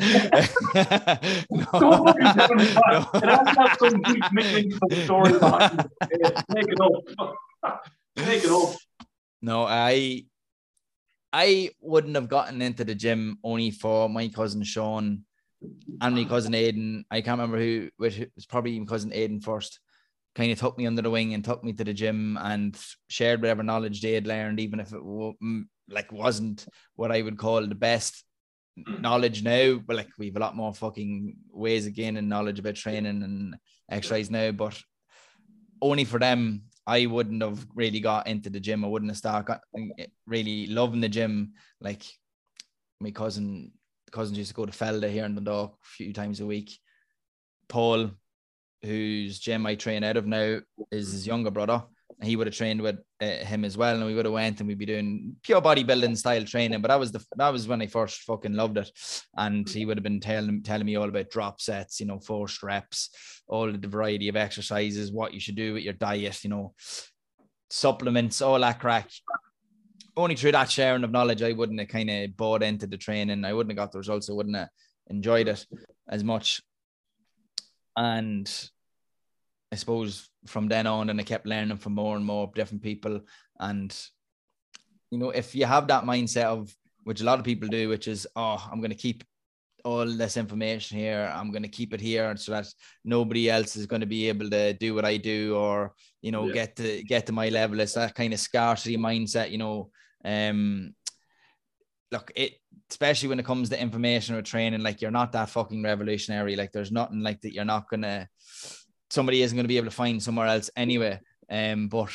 no. no. It has to have some deep meaningful story behind it. Make it up. Make it up. No, I. I wouldn't have gotten into the gym only for my cousin Sean and my cousin Aidan. I can't remember who, which was probably my cousin Aidan first, kind of took me under the wing and took me to the gym and shared whatever knowledge they had learned, even if it like wasn't what I would call the best knowledge now. But like, we have a lot more fucking ways of gaining knowledge about training and exercise now. But only for them, I wouldn't have really got into the gym. I wouldn't have started really loving the gym. Like my cousin, cousins used to go to Felda here in Dundalk a few times a week. Paul, whose gym I train out of now, is his younger brother. He would have trained with uh, him as well, and we would have went and we'd be doing pure bodybuilding style training. But that was the that was when I first fucking loved it. And he would have been telling telling me all about drop sets, you know, forced reps, all the variety of exercises, what you should do with your diet, you know, supplements, all that crack. Only through that sharing of knowledge, I wouldn't have kind of bought into the training. I wouldn't have got the results. I wouldn't have enjoyed it as much. And I suppose from then on, and I kept learning from more and more different people. And, you know, if you have that mindset of, which a lot of people do, which is, oh, I'm going to keep all this information here. I'm going to keep it here so that nobody else is going to be able to do what I do, or, you know, yeah. get to get to my level. It's that kind of scarcity mindset, you know. Um, look, it, especially when it comes to information or training, like, you're not that fucking revolutionary. Like, there's nothing like that. You're not going to, somebody isn't going to be able to find somewhere else anyway. Um, but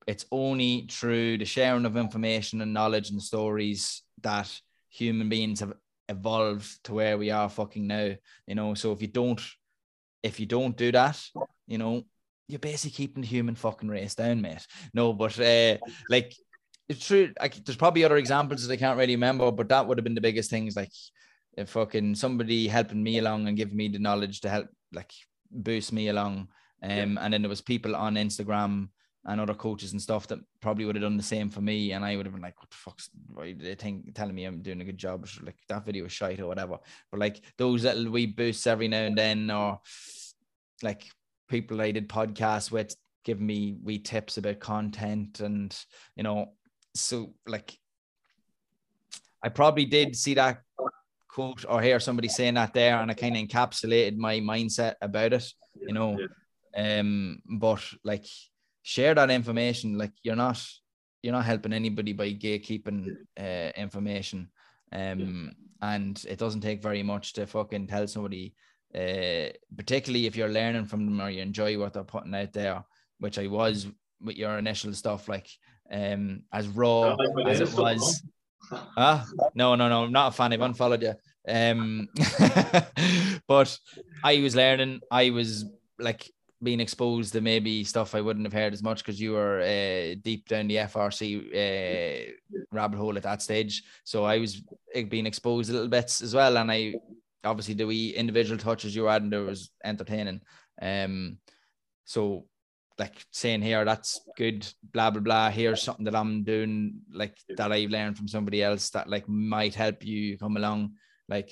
it's only through the sharing of information and knowledge and stories that human beings have evolved to where we are fucking now, you know. So if you don't, if you don't do that, you know, you're basically keeping the human fucking race down, mate. No, but uh, like, it's true. Like, there's probably other examples that I can't really remember, but that would have been the biggest things. Like, if fucking somebody helping me along and giving me the knowledge to help, like, boost me along. Um, yeah. And then there was people on Instagram and other coaches and stuff that probably would have done the same for me, and I would have been like, "What the fuck's why they think telling me I'm doing a good job? Like, that video was shite or whatever." But like those little wee boosts every now and then, or like people I did podcasts with giving me wee tips about content, and you know, so like I probably did see that quote or hear somebody saying that there, and I kind of encapsulated my mindset about it, you know. Um, but like, share that information. Like, you're not you're not helping anybody by gatekeeping uh, information. Um, and it doesn't take very much to fucking tell somebody, uh, particularly if you're learning from them or you enjoy what they're putting out there, which I was with your initial stuff, like um, as raw like as it was. Ah, no, no, no, I'm not a fan. I've unfollowed you. Um, but I was learning. I was like being exposed to maybe stuff I wouldn't have heard as much because you were uh, deep down the F R C uh, rabbit hole at that stage. So I was being exposed a little bits as well. And I obviously the wee individual touches you had, and there was entertaining. Um, so like saying here, that's good, blah, blah, blah. Here's something that I'm doing, like that I've learned from somebody else that like might help you come along. Like,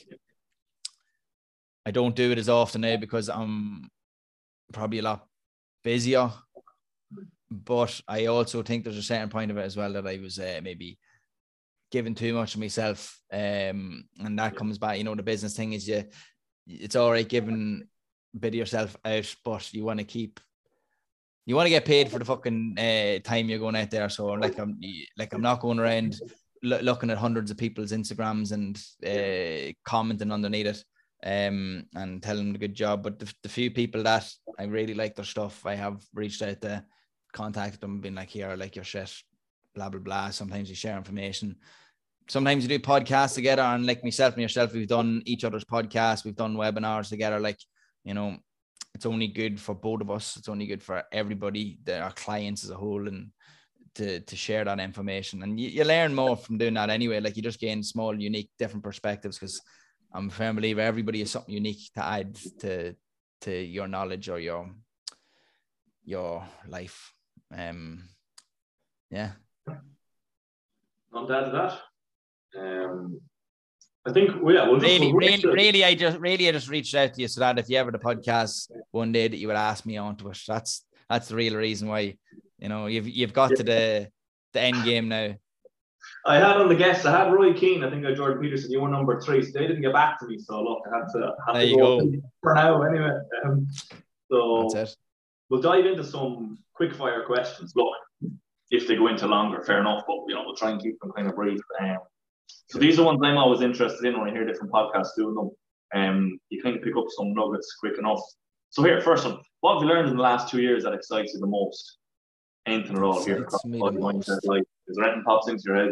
I don't do it as often now because I'm probably a lot busier, but I also think there's a certain point of it as well that I was uh, maybe giving too much of myself, um, and that comes back, you know, the business thing is you, it's all right giving a bit of yourself out, but you want to keep, you want to get paid for the fucking uh, time you're going out there. So like I'm like I'm not going around l- looking at hundreds of people's Instagrams and uh, commenting underneath it, um, and telling them the good job. But the, the few people that I really like their stuff, I have reached out to, contacted them, been like, here, I like your shit, blah blah blah. Sometimes you share information. Sometimes you do podcasts together, and like myself and yourself, we've done each other's podcasts, we've done webinars together. Like, you know, it's only good for both of us. It's only good for everybody, the, our clients as a whole, and to to share that information. And you, you learn more from doing that anyway. Like, you just gain small, unique, different perspectives, because I'm a firm believer everybody has something unique to add to to your knowledge or your your life. Um, yeah. Not to add to that. Um, I think, well, yeah, we'll just, really, we'll really, really, I just really I just reached out to you so that if you ever the podcast one day that you would ask me onto it. That's that's the real reason why, you know, you've you've got yeah. to the the end game now. I had on the guests, I had Roy Keane, I think I Jordan Peterson, you were number three, so they didn't get back to me. So look, I had to, had there to you go, go for now anyway. Um, so that's it. We'll dive into some quick fire questions. Look, if they go into longer, fair enough, but you know, we'll try and keep them kind of brief. Um, so these are ones I'm always interested in when I hear different podcasts doing them. Um, you kind of pick up some nuggets quick enough. So here, first one, what have you learned in the last two years that excites you the most? Anything at all here? Like, is there anything pops into your head?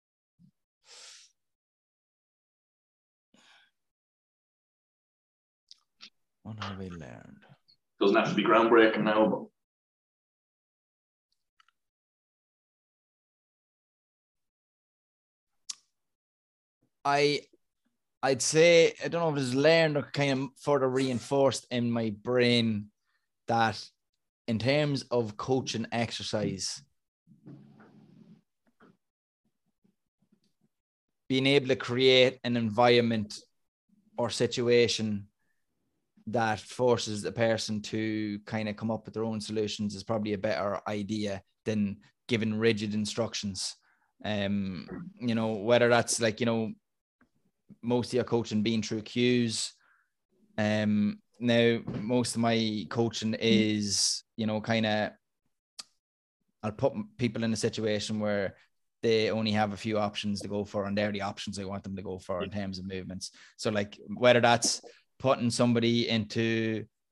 What have we learned? Doesn't have to be groundbreaking now, but I, I'd say, I don't know if it's learned or kind of further reinforced in my brain that in terms of coaching exercise, being able to create an environment or situation that forces a person to kind of come up with their own solutions is probably a better idea than giving rigid instructions. Um, you know, whether that's like, you know, most of your coaching being through cues. Um, now, most of my coaching is, you know, kind of, I'll put people in a situation where they only have a few options to go for, and they're the options I want them to go for in terms of movements. So like, whether that's putting somebody into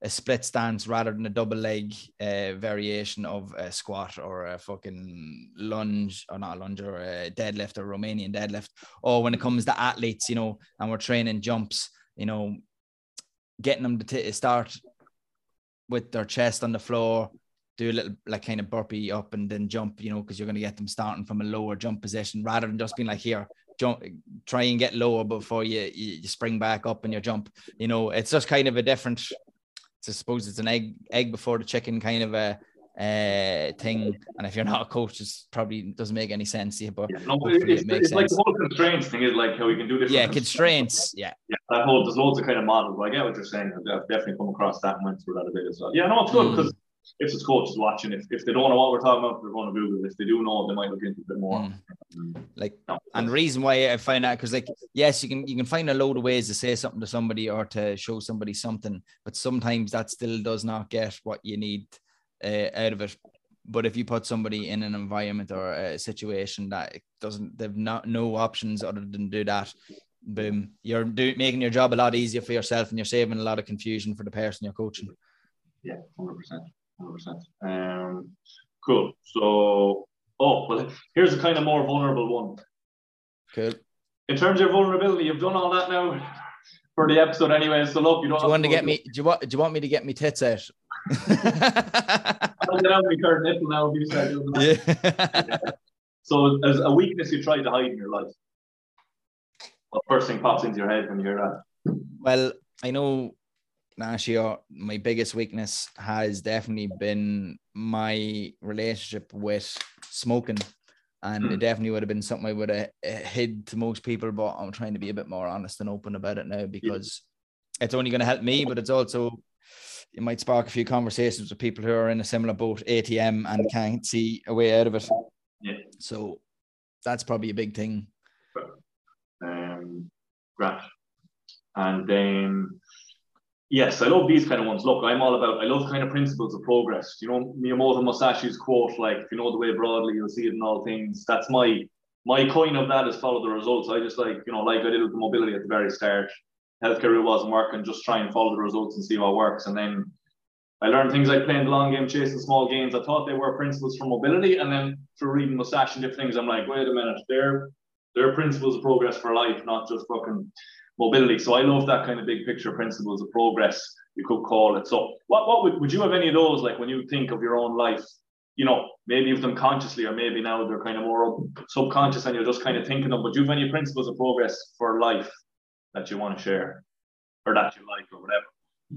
a split stance rather than a double leg uh, variation of a squat or a fucking lunge, or not a lunge, or a deadlift or Romanian deadlift. Or when it comes to athletes, you know, and we're training jumps, you know, getting them to t- start with their chest on the floor, do a little like kind of burpee up and then jump, you know, because you're going to get them starting from a lower jump position rather than just being like, here, jump, try and get lower before you, you, you spring back up and you jump. You know, it's just kind of a different, I suppose it's an egg, egg before the chicken kind of a uh, thing. And if you're not a coach, it probably doesn't make any sense to you, but yeah, no, hopefully it's, it makes it's sense. like the whole constraints thing is like how we can do different. Yeah, constraints. Yeah. Yeah, that whole, there's loads of kind of models. But I get what you're saying. I've definitely come across that and went through that a bit as well. Yeah, no, it's good because mm. if it's coaches watching, if, if they don't know what we're talking about, they're going to Google it. If they do know, they might look into it a bit more. Mm. Like, no, and the reason why I find that, because like, yes, you can you can find a load of ways to say something to somebody or to show somebody something, but sometimes that still does not get what you need uh, out of it. But if you put somebody in an environment or a situation that it doesn't, they've not no options other than do that, boom, you're do, making your job a lot easier for yourself, and you're saving a lot of confusion for the person you're coaching. Yeah, one hundred percent. one hundred percent. Um, cool. So, oh, well, here's a kind of more vulnerable one. Cool. In terms of vulnerability, you've done all that now for the episode anyway. So look, you don't. Do you want to get me? Do you want? Do you want me to get me tits out? I'll get out my current nipple now. If you start doing that. Yeah. So, as a weakness you try to hide in your life, what first thing pops into your head when you hear that? Well, I know. Last year, my biggest weakness has definitely been my relationship with smoking. And it definitely would have been something I would have hid to most people, but I'm trying to be a bit more honest and open about it now, because yeah. it's only going to help me, but it's also, it might spark a few conversations with people who are in a similar boat, A T M, and can't see a way out of it. Yeah. So that's probably a big thing. Um, great. And then, yes, I love these kind of ones. Look, I'm all about, I love kind of principles of progress. You know, Miyamoto Musashi's quote, like, if you know the way broadly, you'll see it in all things. That's my, my coin of that is follow the results. I just like, you know, like I did with the mobility at the very start. Healthcare wasn't working, just try and follow the results and see what works. And then I learned things like playing the long game, chasing small gains. I thought they were principles for mobility. And then through reading Musashi and different things, I'm like, wait a minute, they're, they're principles of progress for life, not just fucking mobility. So I love that kind of big picture principles of progress, you could call it. So what, what would, would you have any of those, like when you think of your own life, you know, maybe you've done consciously, or maybe now they're kind of more subconscious and you're just kind of thinking of, but do you have any principles of progress for life that you want to share, or that you like, or whatever?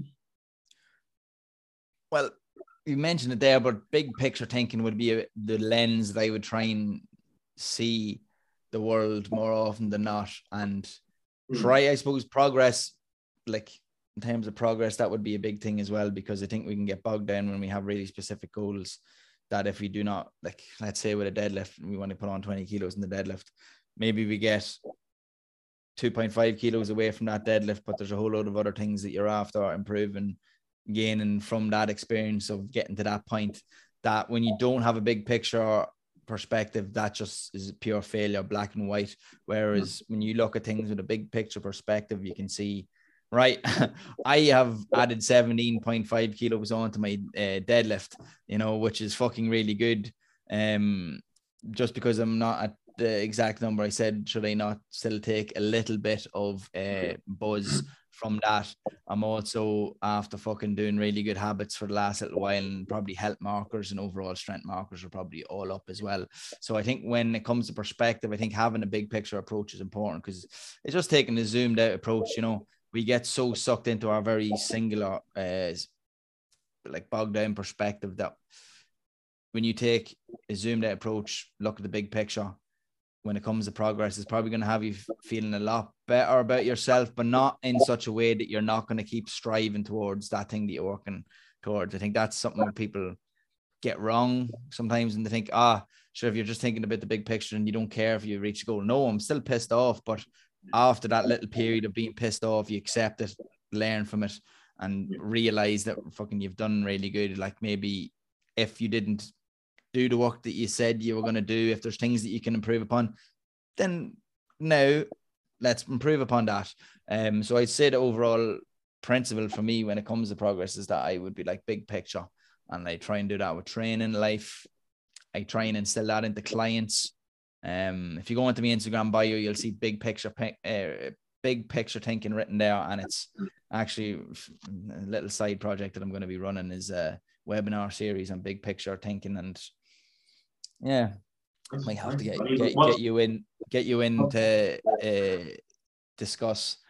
Well, you mentioned it there, but big picture thinking would be a, the lens that I would try and see the world more often than not, and try, I suppose, progress, like in terms of progress, that would be a big thing as well, because I think we can get bogged down when we have really specific goals that if we do not, like, let's say with a deadlift, we want to put on twenty kilos in the deadlift, maybe we get two point five kilos away from that deadlift, but there's a whole load of other things that you're after improving, gaining from that experience of getting to that point, that when you don't have a big picture perspective, that just is pure failure, black and white. Whereas when you look at things with a big picture perspective, you can see, right, I have added seventeen point five kilos onto my uh, deadlift, you know, which is fucking really good. Um, just because I'm not at the exact number I said, should I not still take a little bit of uh, buzz from that? I'm also after fucking doing really good habits for the last little while, and probably health markers and overall strength markers are probably all up as well. So I think when it comes to perspective, I think having a big picture approach is important, because it's just taking a zoomed out approach. You know, we get so sucked into our very singular, uh, like bogged down perspective, that when you take a zoomed out approach, look at the big picture, when it comes to progress, it's probably going to have you feeling a lot better about yourself, but not in such a way that you're not going to keep striving towards that thing that you're working towards. I think that's something that people get wrong sometimes, and they think, ah, sure, if you're just thinking about the big picture and you don't care if you reach the goal. No, I'm still pissed off, but after that little period of being pissed off, you accept it, learn from it, and realize that fucking you've done really good. Like maybe if you didn't do the work that you said you were going to do, if there's things that you can improve upon, then now let's improve upon that. Um, so I'd say that overall principle for me when it comes to progress is that I would be like big picture, and I try and do that with training life. I try and instill that into clients. Um, if you go into my Instagram bio, you'll see big picture, uh, big picture thinking written there, and it's actually a little side project that I'm going to be running is a webinar series on big picture thinking, and yeah, might have to get get, get you in, get you in to uh, discuss.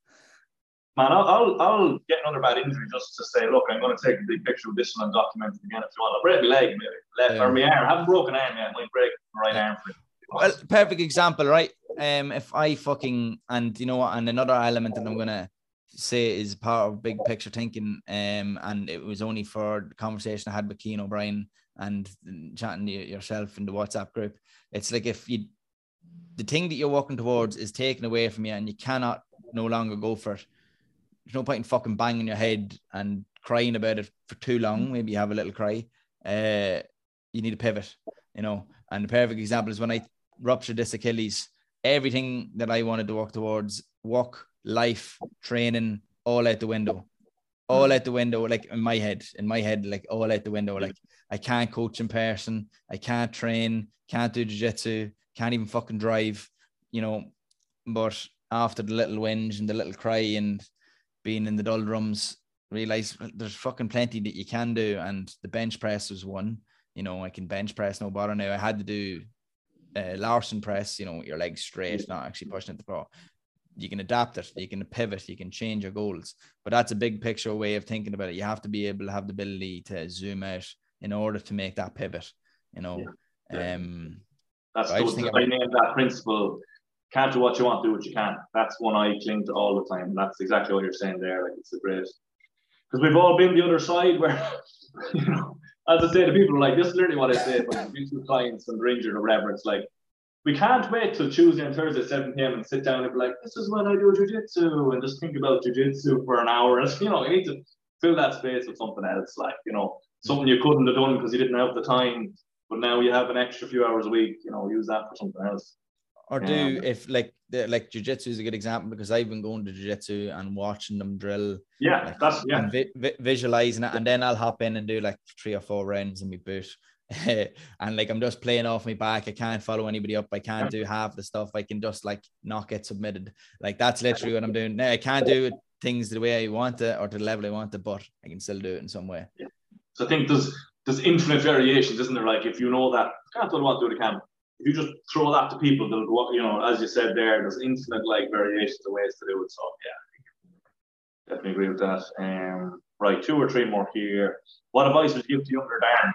Man, I'll, I'll I'll get another bad injury just to say, look, I'm going to take a big picture of this one and document it again if you want. I'll break my leg, maybe left yeah. or my arm. I haven't broken arm yet. I might break my right yeah. arm for it. Well, perfect example, right? Um, if I fucking and you know what, and another element that I'm gonna say is part of big picture thinking, um, and it was only for the conversation I had with Keane O'Brien and chatting to yourself in the WhatsApp group. It's like if you, the thing that you're working towards is taken away from you, and you cannot no longer go for it. There's no point in fucking banging your head and crying about it for too long. Maybe you have a little cry. Uh, you need to pivot, you know. And the perfect example is when I ruptured this Achilles. Everything that I wanted to work towards, work, life, training, all out the window. All out the window, like in my head, in my head, like all out the window. Like I can't coach in person. I can't train, can't do jiu-jitsu, can't even fucking drive, you know. But after the little whinge and the little cry and being in the doldrums, realize there's fucking plenty that you can do. And the bench press was one, you know, I can bench press, no bother now. I had to do uh, Larson press, you know, your legs straight, not actually pushing it to the floor. You can adapt it, you can pivot, you can change your goals. But that's a big picture way of thinking about it. You have to be able to have the ability to zoom out in order to make that pivot, you know. Yeah. Um, that's those defining about- that principle. Can't do what you want, do what you can. That's one I cling to all the time. That's exactly what you're saying there. Like it's a great, because we've all been the other side where, you know, as I say to people, like this is literally what I say when I'm with clients and they're injured or whatever. It's like, we can't wait till Tuesday and Thursday at seven p.m. and sit down and be like, this is when I do jiu-jitsu and just think about jiu-jitsu for an hour. And, you know, you need to fill that space with something else, like, you know, something you couldn't have done because you didn't have the time, but now you have an extra few hours a week, you know, use that for something else. Or do um, if like the, like jiu-jitsu is a good example because I've been going to jiu-jitsu and watching them drill. Yeah, like, that's yeah. And vi- vi- visualizing it, and then I'll hop in and do like three or four rounds in my boot, and like I'm just playing off my back. I can't follow anybody up. I can't yeah. do half the stuff. I can just like not get submitted. Like that's literally what I'm doing now. I can't do things the way I want it or to the level I want it, but I can still do it in some way. Yeah. So I think there's there's infinite variations, isn't there? Like if you know that I can't do what to do, I can. If you just throw that to people, they'll go, you know, as you said there, there's infinite like variations of ways to do it. So yeah, definitely agree with that. Um, right, two or three more here. What advice would you give to younger Darren?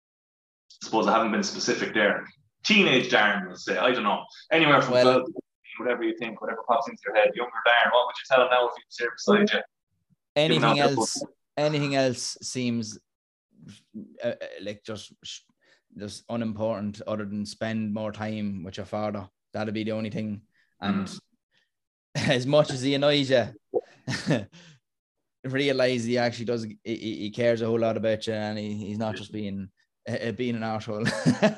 I suppose I haven't been specific there. Teenage Darren, let's say, I don't know. Anywhere from well, twelve to fifteen, whatever you think, whatever pops into your head. Younger Darren, what would you tell him now if he was here beside you? Anything else, anything else seems uh, like just... just unimportant other than spend more time with your father. That'd be the only thing. And mm. as much as he annoys you, realize he actually does, he, he cares a whole lot about you and he, he's not just being uh, being an arsehole.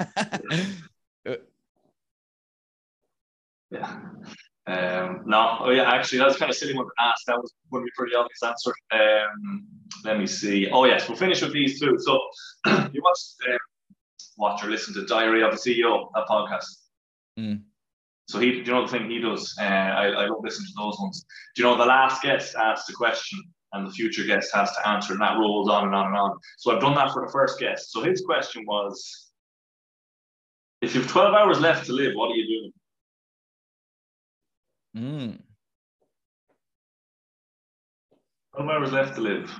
yeah. Um, no, oh yeah, actually, that's kind of silly one to ask. That was one of the pretty obvious answer. Um, let me see. Oh yes, we'll finish with these two. So you watched um, watch or listen to Diary of a C E O, that podcast. Mm. So he, do you know the thing he does? Uh, I, I love listening to those ones. Do you know the last guest asks a question and the future guest has to answer, and that rolls on and on and on. So I've done that for the first guest. So his question was, if you have twelve hours left to live, what are you doing? Mm. twelve hours left to live.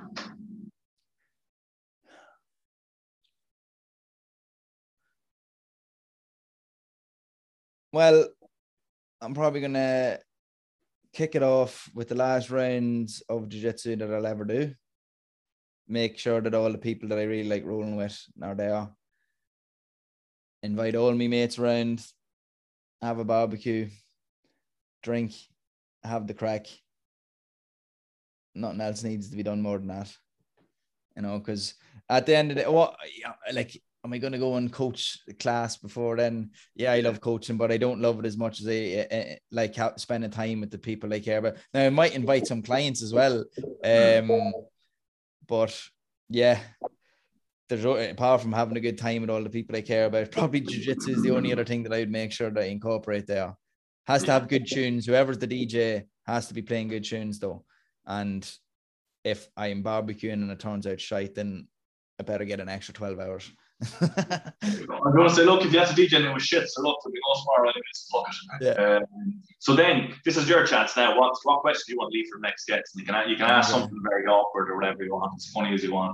Well, I'm probably going to kick it off with the last rounds of jiu-jitsu that I'll ever do. Make sure that all the people that I really like rolling with are there. Invite all my mates around. Have a barbecue. Drink. Have the crack. Nothing else needs to be done more than that. You know, because at the end of the day, what, like, am I going to go and coach the class before then? Yeah, I love coaching, but I don't love it as much as I, I like how, spending time with the people I care about. Now, I might invite some clients as well. Um, but yeah, there's apart from having a good time with all the people I care about, probably jiu-jitsu is the only other thing that I would make sure that I incorporate there. Has to have good tunes. Whoever's the D J has to be playing good tunes though. And if I'm barbecuing and it turns out shite, then I better get an extra twelve hours. I'm going to say, look, if you had to D J and it was shit, so look, there'll be no tomorrow anyways. Fuck it. Yeah. Um, so then, this is your chance now. What what question do you want to leave for next guest? You can you can ask Okay. something very awkward or whatever you want, as funny as you want.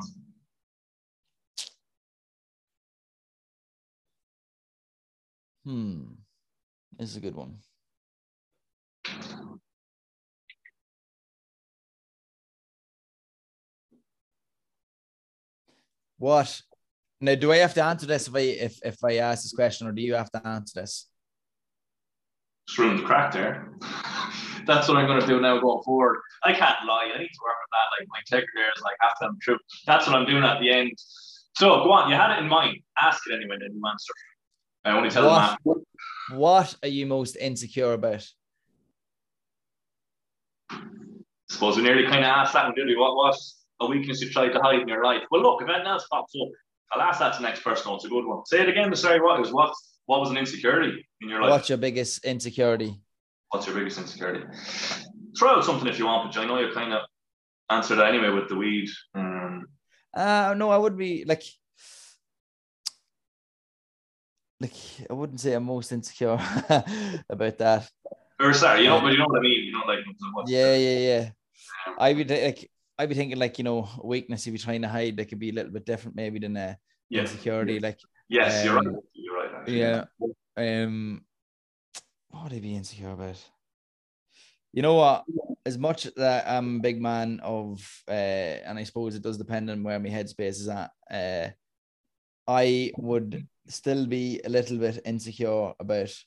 Hmm, this is a good one. What? Now, do I have to answer this if I if, if I ask this question, or do you have to answer this? Just ruined the crack there. That's what I'm going to do now going forward. I can't lie. I need to work on that. Like, my integrity there is like half time true. That's what I'm doing at the end. So go on. You had it in mind. Ask it anyway, then you answer. I only tell What, them that. What are you most insecure about? I suppose we nearly kind of asked that one, didn't we? What was a weakness you tried to hide in your life? Well, look, if anything else pops up, I'll ask that to the next person. It's a good one. Say it again, but sorry, what is what? What was an insecurity in your life? What's your biggest insecurity? What's your biggest insecurity? Throw out something if you want, but I know you kind of answered that anyway with the weed. Um, uh no, I would be like, like I wouldn't say I'm most insecure about that. Or sorry, you know, but you know what I mean. You know, like what's yeah, yeah, yeah. I would like. I'd be thinking like, you know, weakness if you're trying to hide, that could be a little bit different maybe than uh, yeah. insecurity. Like, yes, um, you're right. You're right. Actually. Yeah. Um, what would I be insecure about? You know what? As much that I'm a big man of, uh, and I suppose it does depend on where my headspace is at. Uh, I would still be a little bit insecure about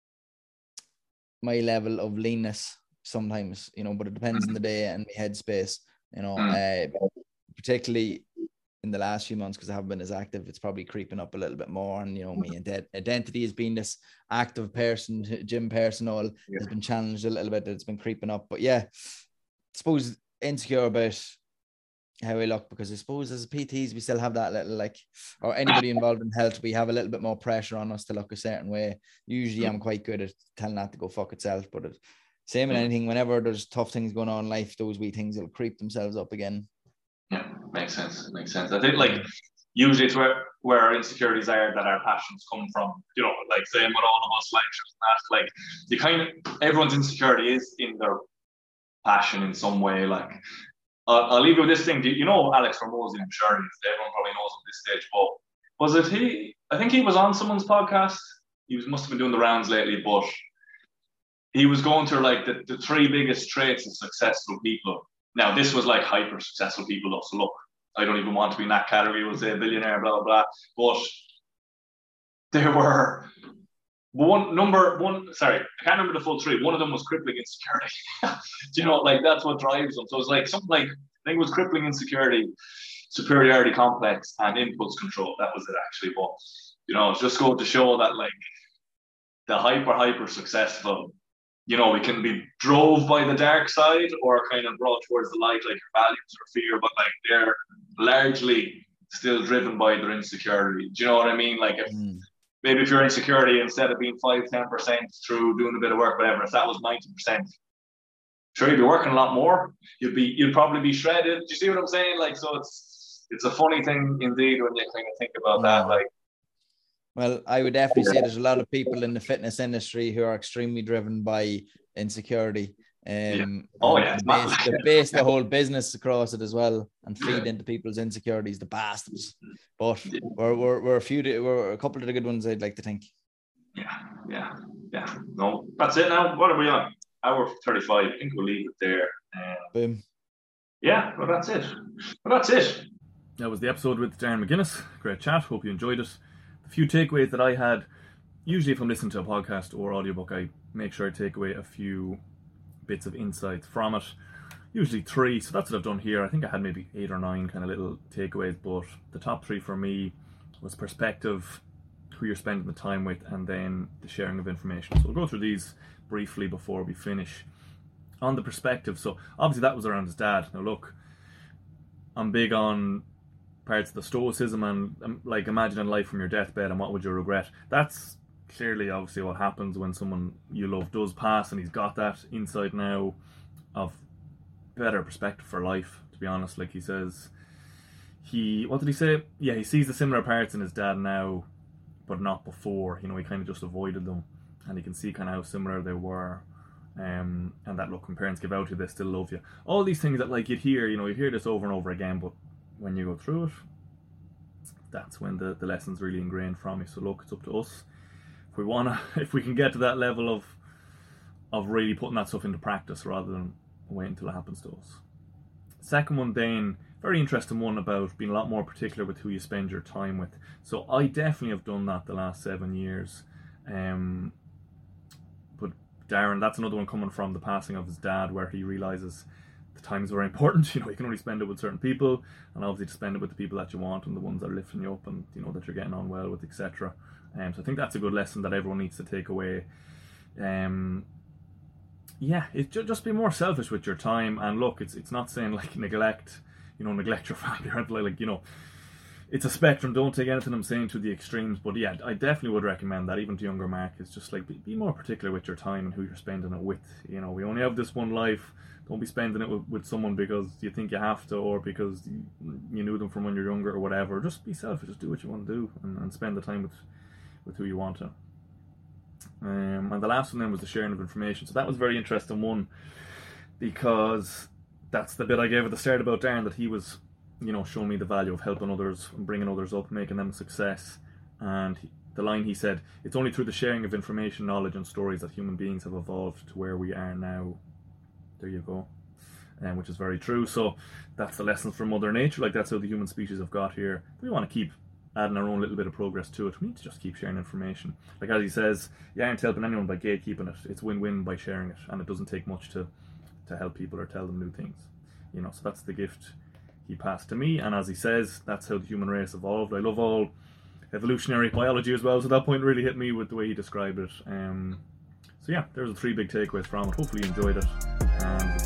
my level of leanness sometimes, you know, but it depends on the day and my headspace. You know, mm. uh, particularly in the last few months, because I haven't been as active, it's probably creeping up a little bit more. And, you know, my ident- identity as being this active person, gym person, all yeah. has been challenged a little bit. It's been creeping up. But yeah, I suppose insecure about how I look, because I suppose as P Ts, we still have that little, like, or anybody involved in health, we have a little bit more pressure on us to look a certain way. Usually I'm quite good at telling that to go fuck itself, but it, same in anything, whenever there's tough things going on in life, those wee things will creep themselves up again. Yeah, makes sense. Makes sense. I think like usually it's where, where our insecurities are that our passions come from. You know, like same with all of us, like that, like you kind of everyone's insecurity is in their passion in some way. Like uh, I'll leave you with this thing. You know Alex Hormozi, I'm sure everyone probably knows at this stage, but was it he? I think he was on someone's podcast. He was must have been doing the rounds lately, but he was going through like the, the three biggest traits of successful people. Now, this was like hyper successful people. Though. So look, I don't even want to be in that category. We'll say a billionaire, blah, blah, blah. But there were one number one. Sorry, I can't remember the full three. One of them was crippling insecurity. Do you know, like that's what drives them. So it's like something like, I think it was crippling insecurity, superiority complex, and impulse control. That was it actually. But, you know, it's just going to show that like the hyper, hyper successful, you know, we can be drove by the dark side or kind of brought towards the light, like your values or fear, but like they're largely still driven by their insecurity. Do you know what I mean? Like if mm. maybe if your insecurity, instead of being five, ten percent through doing a bit of work, whatever, if that was ninety percent, sure, you'd be working a lot more. You'd be, you'd probably be shredded. Do you see what I'm saying? Like, so it's, it's a funny thing indeed when you kind of think about mm. that. Like, well, I would definitely say there's a lot of people in the fitness industry who are extremely driven by insecurity. Um, yeah. Oh, yeah. They base, they base the whole business across it as well and feed into people's insecurities, the bastards. But yeah. we're, we're, we're a few, we're a couple of the good ones, I'd like to think. Yeah, yeah, yeah. No, that's it now. What are we on? Hour thirty-five. I think we'll leave it there. Um, Boom. Yeah, well, that's it. Well, that's it. That was the episode with Darren McGuinness. Great chat. Hope you enjoyed it. A few takeaways that I had, usually if I'm listening to a podcast or audiobook, I make sure I take away a few bits of insights from it. Usually three, so that's what I've done here. I think I had maybe eight or nine kind of little takeaways, but the top three for me was perspective, who you're spending the time with, and then the sharing of information. So we'll go through these briefly before we finish. On the perspective, so obviously that was around his dad. Now look, I'm big on parts of the stoicism and um, like imagining life from your deathbed and what would you regret. That's clearly obviously what happens when someone you love does pass, and he's got that insight now of better perspective for life, to be honest. Like he says, he, what did he say? Yeah, he sees the similar parts in his dad now, but not before. You know, he kind of just avoided them, and he can see kind of how similar they were. Um, and that look, when parents give out to you, they still love you. All these things that like you'd hear, you know, you hear this over and over again, but when you go through it, that's when the, the lesson's really ingrained from you. So look, it's up to us. If we wanna, if we can get to that level of of really putting that stuff into practice rather than waiting until it happens to us. Second one then, very interesting one about being a lot more particular with who you spend your time with. So I definitely have done that the last seven years. Um, but Darren, that's another one coming from the passing of his dad, where he realises the time is very important. You know, you can only spend it with certain people, and obviously to spend it with the people that you want and the ones that are lifting you up and, you know, that you're getting on well with, et cetera. Um, so I think that's a good lesson that everyone needs to take away. Um, yeah, it just be more selfish with your time. And look, it's it's not saying like neglect, you know, neglect your family or anything like, you know, it's a spectrum. Don't take anything I'm saying to the extremes, but yeah, I definitely would recommend that, even to younger Mark. It's just like be, be more particular with your time and who you're spending it with. You know, we only have this one life. Don't be spending it with, with someone because you think you have to, or because you, you knew them from when you're younger or whatever. Just be selfish. Just do what you want to do, and, and spend the time with with who you want to. Um, and the last one then was the sharing of information. So that was a very interesting one, because that's the bit I gave at the start about Darren, that he was, you know, showing me the value of helping others and bringing others up, making them a success. And he, the line he said, it's only through the sharing of information, knowledge and stories that human beings have evolved to where we are now. There you go. Um, which is very true. So that's the lessons from Mother Nature. Like, that's how the human species have got here. We want to keep adding our own little bit of progress to it. We need to just keep sharing information. Like as he says, you aren't helping anyone by gatekeeping it. It's win-win by sharing it, and it doesn't take much to to help people or tell them new things. You know, so that's the gift he passed to me. And as he says, that's how the human race evolved. I love all evolutionary biology as well, so that point really hit me with the way he described it. Um, so yeah, there's the three big takeaways from it. Hopefully you enjoyed it, and